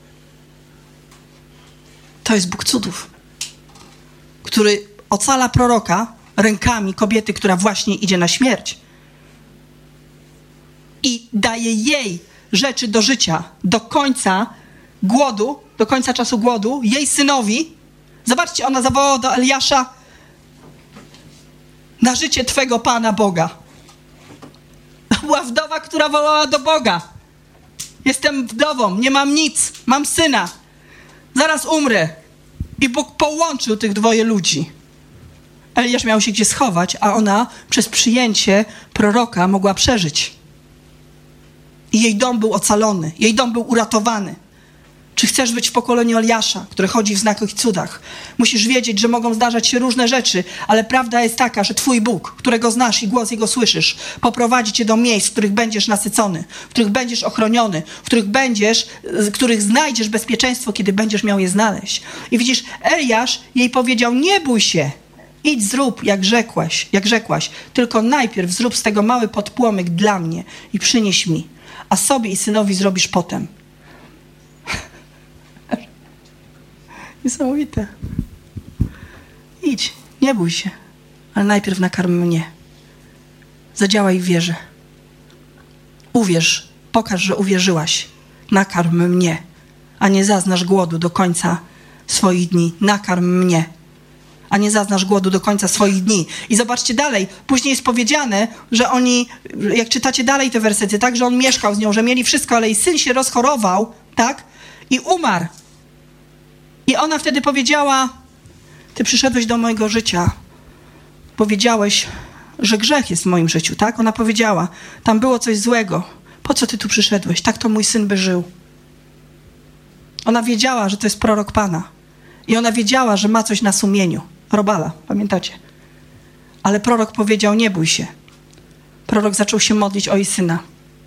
To jest Bóg cudów, który ocala proroka rękami kobiety, która właśnie idzie na śmierć. I daje jej rzeczy do życia, do końca głodu, do końca czasu głodu, jej synowi. Zobaczcie, ona zawołała do Eliasza: na życie Twego Pana Boga. To była wdowa, która wołała do Boga. Jestem wdową, nie mam nic, mam syna. Zaraz umrę. I Bóg połączył tych dwoje ludzi. Eliasz miał się gdzie schować, a ona przez przyjęcie proroka mogła przeżyć. I jej dom był ocalony, jej dom był uratowany. Czy chcesz być w pokoleniu Eliasza, który chodzi w znakach i cudach? Musisz wiedzieć, że mogą zdarzać się różne rzeczy, ale prawda jest taka, że Twój Bóg, którego znasz i głos Jego słyszysz, poprowadzi Cię do miejsc, w których będziesz nasycony, w których będziesz ochroniony, w których będziesz, w których znajdziesz bezpieczeństwo, kiedy będziesz miał je znaleźć. I widzisz, Eliasz jej powiedział: nie bój się, idź zrób, jak rzekłaś, jak rzekłaś, tylko najpierw zrób z tego mały podpłomyk dla mnie i przynieś mi, a sobie i synowi zrobisz potem. Niesamowite. Idź, nie bój się, ale najpierw nakarm mnie. Zadziałaj w wierze. Uwierz, pokaż, że uwierzyłaś. Nakarm mnie, a nie zaznasz głodu do końca swoich dni. Nakarm mnie, a nie zaznasz głodu do końca swoich dni. I zobaczcie dalej, później jest powiedziane, że oni, jak czytacie dalej te wersety, tak, że on mieszkał z nią, że mieli wszystko, ale jej syn się rozchorował, tak, i umarł. I ona wtedy powiedziała: ty przyszedłeś do mojego życia. Powiedziałeś, że grzech jest w moim życiu, tak? Ona powiedziała: tam było coś złego. Po co ty tu przyszedłeś? Tak to mój syn by żył. Ona wiedziała, że to jest prorok Pana. I ona wiedziała, że ma coś na sumieniu. Robala, pamiętacie? Ale prorok powiedział: nie bój się. Prorok zaczął się modlić o jej syna.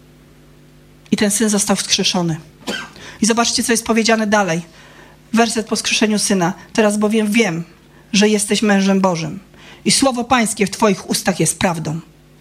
I ten syn został wskrzeszony. I zobaczcie, co jest powiedziane dalej. Werset po wskrzeszeniu syna. Teraz bowiem wiem, że jesteś mężem Bożym i słowo pańskie w twoich ustach jest prawdą.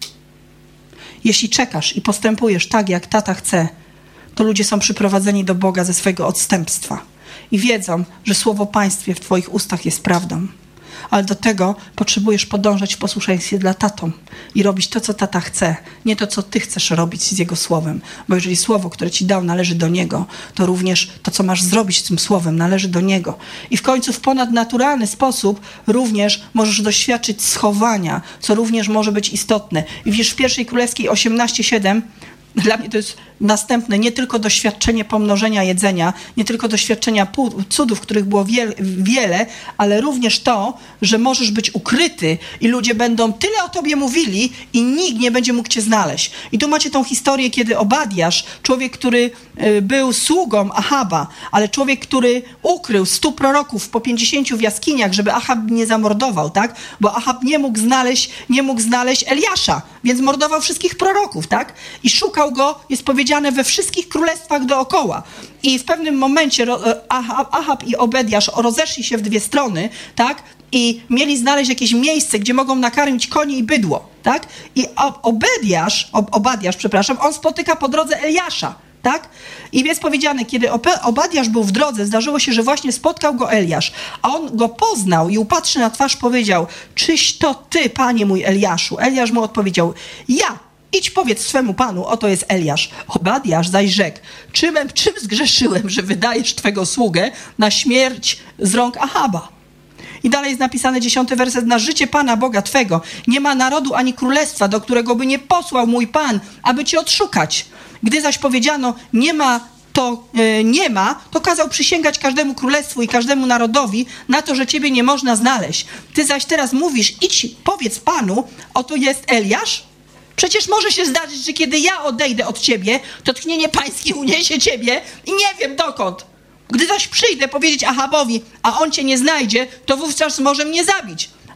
Jeśli czekasz i postępujesz tak, jak tata chce, to ludzie są przyprowadzeni do Boga ze swojego odstępstwa i wiedzą, że słowo pańskie w twoich ustach jest prawdą. Ale do tego potrzebujesz podążać w posłuszeństwie dla tatą i robić to, co tata chce, nie to, co ty chcesz robić z jego słowem. Bo jeżeli słowo, które ci dał, należy do niego, to również to, co masz zrobić z tym słowem, należy do niego. I w końcu w ponadnaturalny sposób również możesz doświadczyć schowania, co również może być istotne. I widzisz, w pierwszej Królewskiej osiemnaście siedem dla mnie to jest następne, nie tylko doświadczenie pomnożenia jedzenia, nie tylko doświadczenia cudów, których było wiele, wiele, ale również to, że możesz być ukryty i ludzie będą tyle o tobie mówili i nikt nie będzie mógł cię znaleźć. I tu macie tą historię, kiedy Obadiasz, człowiek, który był sługą Ahaba, ale człowiek, który ukrył stu proroków po pięćdziesięciu w jaskiniach, żeby Ahab nie zamordował, tak? Bo Ahab nie mógł znaleźć, nie mógł znaleźć Eliasza, więc mordował wszystkich proroków, tak? I szukał go, jest powiedziane, we wszystkich królestwach dookoła. I w pewnym momencie Ahab, Ahab i Obadiasz rozeszli się w dwie strony, tak? I mieli znaleźć jakieś miejsce, gdzie mogą nakarmić konie i bydło, tak? I Obadiasz, Obadiasz, przepraszam, on spotyka po drodze Eliasza, tak? I jest powiedziane, kiedy Obadiasz był w drodze, zdarzyło się, że właśnie spotkał go Eliasz, a on go poznał i upatrzy na twarz, powiedział: czyś to ty, panie mój Eliaszu? Eliasz mu odpowiedział: ja. Idź powiedz swemu panu, oto jest Eliasz. Obadiasz zaś rzekł: czym, czym zgrzeszyłem, że wydajesz twego sługę na śmierć z rąk Ahaba? I dalej jest napisane dziesiąty werset: na życie Pana Boga Twego nie ma narodu ani królestwa, do którego by nie posłał mój Pan, aby Cię odszukać. Gdy zaś powiedziano: nie ma to e, nie ma, to kazał przysięgać każdemu królestwu i każdemu narodowi na to, że Ciebie nie można znaleźć. Ty zaś teraz mówisz: idź, powiedz Panu, oto jest Eliasz? Przecież może się zdarzyć, że kiedy ja odejdę od Ciebie, to tchnienie pańskie uniesie Ciebie i nie wiem dokąd. Gdy zaś przyjdę powiedzieć Ahabowi, a on Cię nie znajdzie, to wówczas może mnie zabić.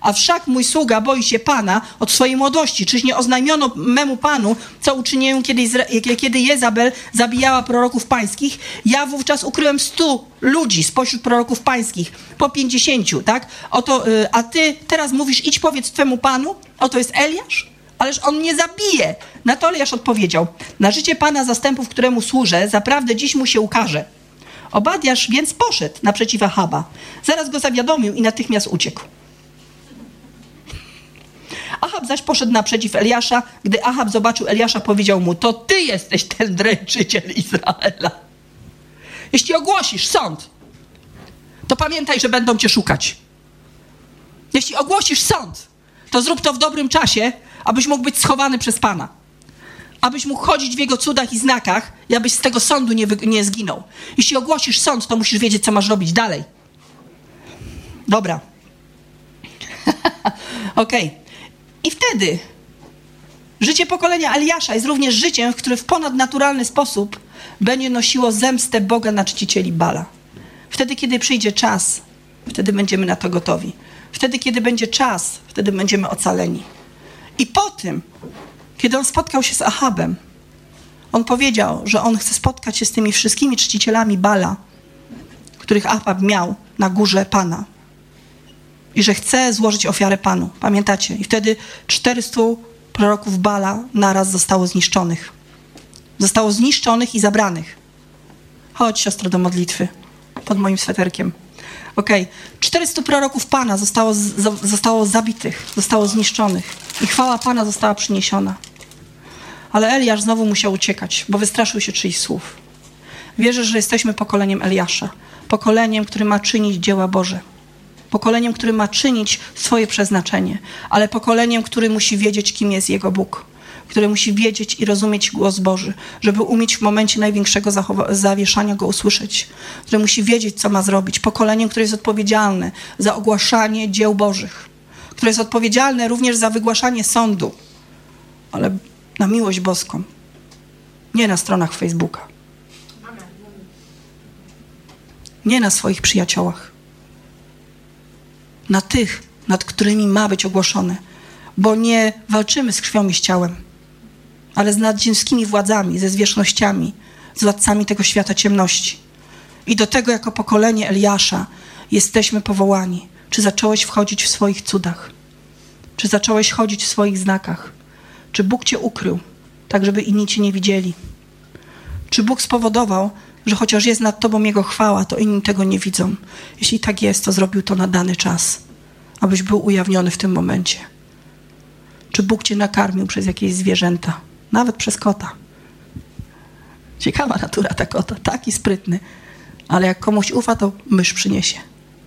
A wszak mój sługa boi się Pana od swojej młodości. Czyż nie oznajmiono memu Panu, co uczyniłem, kiedy, Izra- kiedy Jezabel zabijała proroków pańskich? Ja wówczas ukryłem stu ludzi spośród proroków pańskich, po pięćdziesięciu, tak? Oto, y, a ty teraz mówisz, idź powiedz twemu Panu, oto jest Eliasz? Ależ on nie zabije. Na to Eliasz odpowiedział, na życie Pana zastępów, któremu służę, zaprawdę dziś mu się ukaże. Obadiasz więc poszedł naprzeciw Ahaba. Zaraz go zawiadomił i natychmiast uciekł. Ahab zaś poszedł naprzeciw Eliasza. Gdy Ahab zobaczył Eliasza, powiedział mu, to ty jesteś ten dręczyciel Izraela. Jeśli ogłosisz sąd, to pamiętaj, że będą cię szukać. Jeśli ogłosisz sąd, to zrób to w dobrym czasie, abyś mógł być schowany przez Pana. Abyś mógł chodzić w Jego cudach i znakach i abyś z tego sądu nie, wy, nie zginął. Jeśli ogłosisz sąd, to musisz wiedzieć, co masz robić dalej. Dobra. Okej. Okay. I wtedy życie pokolenia Eliasza jest również życiem, w którym w ponadnaturalny sposób będzie nosiło zemstę Boga na czcicieli Bala. Wtedy, kiedy przyjdzie czas, wtedy będziemy na to gotowi. Wtedy, kiedy będzie czas, wtedy będziemy ocaleni. I po tym, kiedy on spotkał się z Ahabem, on powiedział, że on chce spotkać się z tymi wszystkimi czcicielami Bala, których Ahab miał na górze Pana. I że chce złożyć ofiarę Panu. Pamiętacie? I wtedy czterystu proroków Bala naraz zostało zniszczonych. Zostało zniszczonych i zabranych. Chodź, siostro, do modlitwy. Pod moim sweterkiem. Okej. Okay. czterystu proroków Pana zostało, z, zostało zabitych. Zostało zniszczonych. I chwała Pana została przyniesiona. Ale Eliasz znowu musiał uciekać, bo wystraszył się czyichś słów. Wierzę, że jesteśmy pokoleniem Eliasza. Pokoleniem, który ma czynić dzieła Boże. Pokoleniem, który ma czynić swoje przeznaczenie, ale pokoleniem, który musi wiedzieć, kim jest jego Bóg, który musi wiedzieć i rozumieć głos Boży, żeby umieć w momencie największego zachowa- zawieszania go usłyszeć, który musi wiedzieć, co ma zrobić. Pokoleniem, które jest odpowiedzialne za ogłaszanie dzieł Bożych, które jest odpowiedzialne również za wygłaszanie sądu, ale na miłość boską, nie na stronach Facebooka, nie na swoich przyjaciołach. Na tych, nad którymi ma być ogłoszone. Bo nie walczymy z krwią i z ciałem, ale z nadziemskimi władzami, ze zwierzchnościami, z władcami tego świata ciemności. I do tego jako pokolenie Eliasza jesteśmy powołani. Czy zacząłeś wchodzić w swoich cudach? Czy zacząłeś chodzić w swoich znakach? Czy Bóg cię ukrył, tak żeby inni cię nie widzieli? Czy Bóg spowodował, że chociaż jest nad tobą Jego chwała, to inni tego nie widzą? Jeśli tak jest, to zrobił to na dany czas, abyś był ujawniony w tym momencie. Czy Bóg cię nakarmił przez jakieś zwierzęta? Nawet przez kota. Ciekawa natura ta kota, taki sprytny. Ale jak komuś ufa, to mysz przyniesie.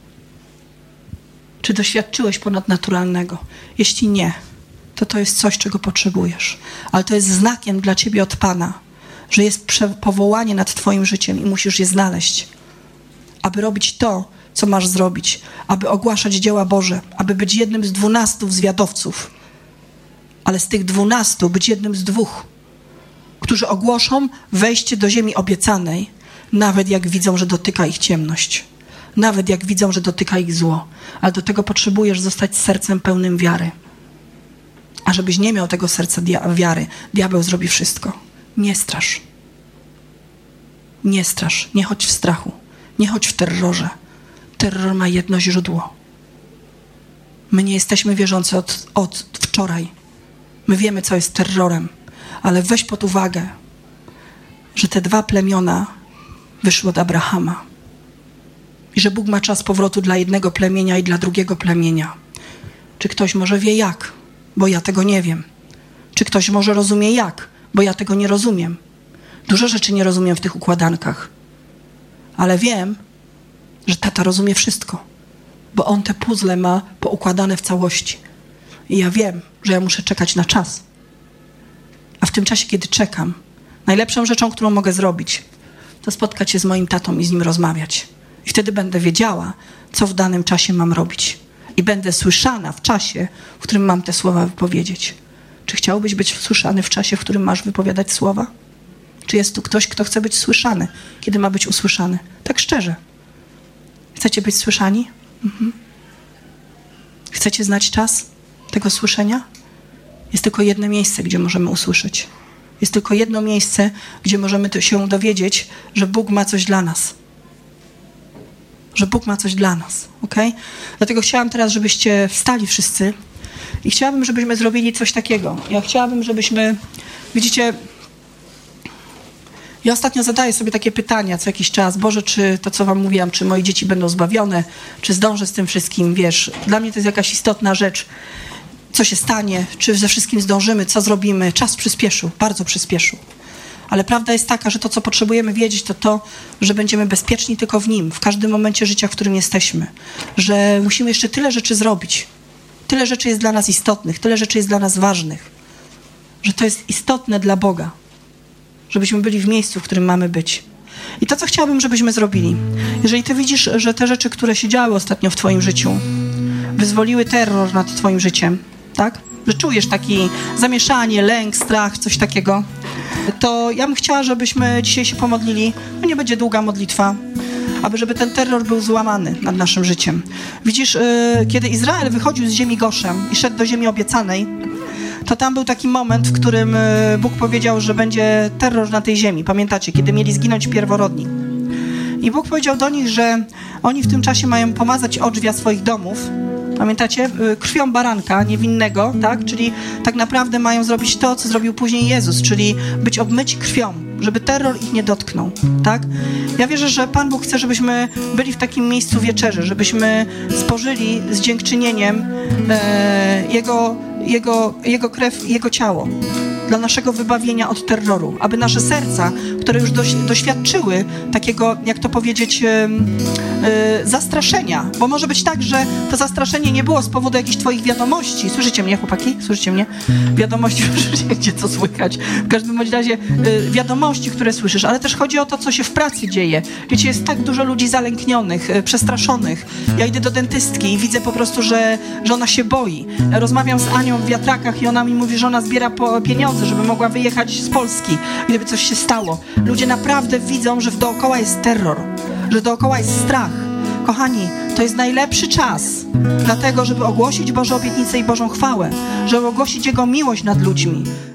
Czy doświadczyłeś ponadnaturalnego? Jeśli nie, to to jest coś, czego potrzebujesz. Ale to jest znakiem dla ciebie od Pana, że jest powołanie nad twoim życiem i musisz je znaleźć, aby robić to, co masz zrobić, aby ogłaszać dzieła Boże, aby być jednym z dwunastu zwiadowców, ale z tych dwunastu być jednym z dwóch, którzy ogłoszą wejście do ziemi obiecanej, nawet jak widzą, że dotyka ich ciemność, nawet jak widzą, że dotyka ich zło, ale do tego potrzebujesz zostać sercem pełnym wiary. A żebyś nie miał tego serca dia- wiary, diabeł zrobi wszystko. Nie strasz. Nie strasz. Nie chodź w strachu. Nie chodź w terrorze. Terror ma jedno źródło. My nie jesteśmy wierzący od, od wczoraj. My wiemy, co jest terrorem. Ale weź pod uwagę, że te dwa plemiona wyszły od Abrahama. I że Bóg ma czas powrotu dla jednego plemienia i dla drugiego plemienia. Czy ktoś może wie jak? Bo ja tego nie wiem. Czy ktoś może rozumie jak? Bo ja tego nie rozumiem. Dużo rzeczy nie rozumiem w tych układankach. Ale wiem, że tata rozumie wszystko. Bo on te puzzle ma poukładane w całości. I ja wiem, że ja muszę czekać na czas. A w tym czasie, kiedy czekam, najlepszą rzeczą, którą mogę zrobić, to spotkać się z moim tatą i z nim rozmawiać. I wtedy będę wiedziała, co w danym czasie mam robić. I będę słyszana w czasie, w którym mam te słowa wypowiedzieć. Czy chciałbyś być słyszany w czasie, w którym masz wypowiadać słowa? Czy jest tu ktoś, kto chce być słyszany, kiedy ma być usłyszany? Tak szczerze. Chcecie być słyszani? Mhm. Chcecie znać czas tego słyszenia? Jest tylko jedno miejsce, gdzie możemy usłyszeć. Jest tylko jedno miejsce, gdzie możemy się dowiedzieć, że Bóg ma coś dla nas. Że Bóg ma coś dla nas, okej? Dlatego chciałam teraz, żebyście wstali wszyscy i chciałabym, żebyśmy zrobili coś takiego. Ja chciałabym, żebyśmy, widzicie, ja ostatnio zadaję sobie takie pytania co jakiś czas. Boże, czy to, co wam mówiłam, czy moje dzieci będą zbawione, czy zdążę z tym wszystkim, wiesz. Dla mnie to jest jakaś istotna rzecz. Co się stanie, czy ze wszystkim zdążymy, co zrobimy. Czas przyspieszył, bardzo przyspieszył. Ale prawda jest taka, że to, co potrzebujemy wiedzieć, to to, że będziemy bezpieczni tylko w Nim, w każdym momencie życia, w którym jesteśmy. Że musimy jeszcze tyle rzeczy zrobić. Tyle rzeczy jest dla nas istotnych, tyle rzeczy jest dla nas ważnych. Że to jest istotne dla Boga. Żebyśmy byli w miejscu, w którym mamy być. I to, co chciałabym, żebyśmy zrobili. Jeżeli ty widzisz, że te rzeczy, które się działy ostatnio w twoim życiu, wyzwoliły terror nad twoim życiem, tak? Że czujesz taki zamieszanie, lęk, strach, coś takiego, to ja bym chciała, żebyśmy dzisiaj się pomodlili. No nie będzie długa modlitwa, aby żeby ten terror był złamany nad naszym życiem. Widzisz, yy, kiedy Izrael wychodził z ziemi Goszem i szedł do ziemi obiecanej, to tam był taki moment, w którym yy, Bóg powiedział, że będzie terror na tej ziemi. Pamiętacie, kiedy mieli zginąć pierworodni. I Bóg powiedział do nich, że oni w tym czasie mają pomazać odrzwia swoich domów. Pamiętacie? Krwią baranka niewinnego, tak? Czyli tak naprawdę mają zrobić to, co zrobił później Jezus, czyli być obmyci krwią, żeby terror ich nie dotknął, tak? Ja wierzę, że Pan Bóg chce, żebyśmy byli w takim miejscu wieczerzy, żebyśmy spożyli z dziękczynieniem e, Jego, Jego, Jego krew, Jego ciało dla naszego wybawienia od terroru, aby nasze serca, które już doś, doświadczyły takiego, jak to powiedzieć, yy, yy, zastraszenia, bo może być tak, że to zastraszenie nie było z powodu jakichś twoich wiadomości. Słyszycie mnie, chłopaki? Słyszycie mnie? Wiadomości, gdzie co słychać. W każdym bądź razie yy, wiadomości, które słyszysz, ale też chodzi o to, co się w pracy dzieje. Wiecie, jest tak dużo ludzi zalęknionych, yy, przestraszonych. Ja idę do dentystki i widzę po prostu, że, że ona się boi. Rozmawiam z Anią w wiatrakach i ona mi mówi, że ona zbiera po pieniądze, żeby mogła wyjechać z Polski, gdyby coś się stało. Ludzie naprawdę widzą, że dookoła jest terror, że dookoła jest strach. Kochani, to jest najlepszy czas dlatego, żeby ogłosić Boże obietnice i Bożą chwałę, żeby ogłosić Jego miłość nad ludźmi,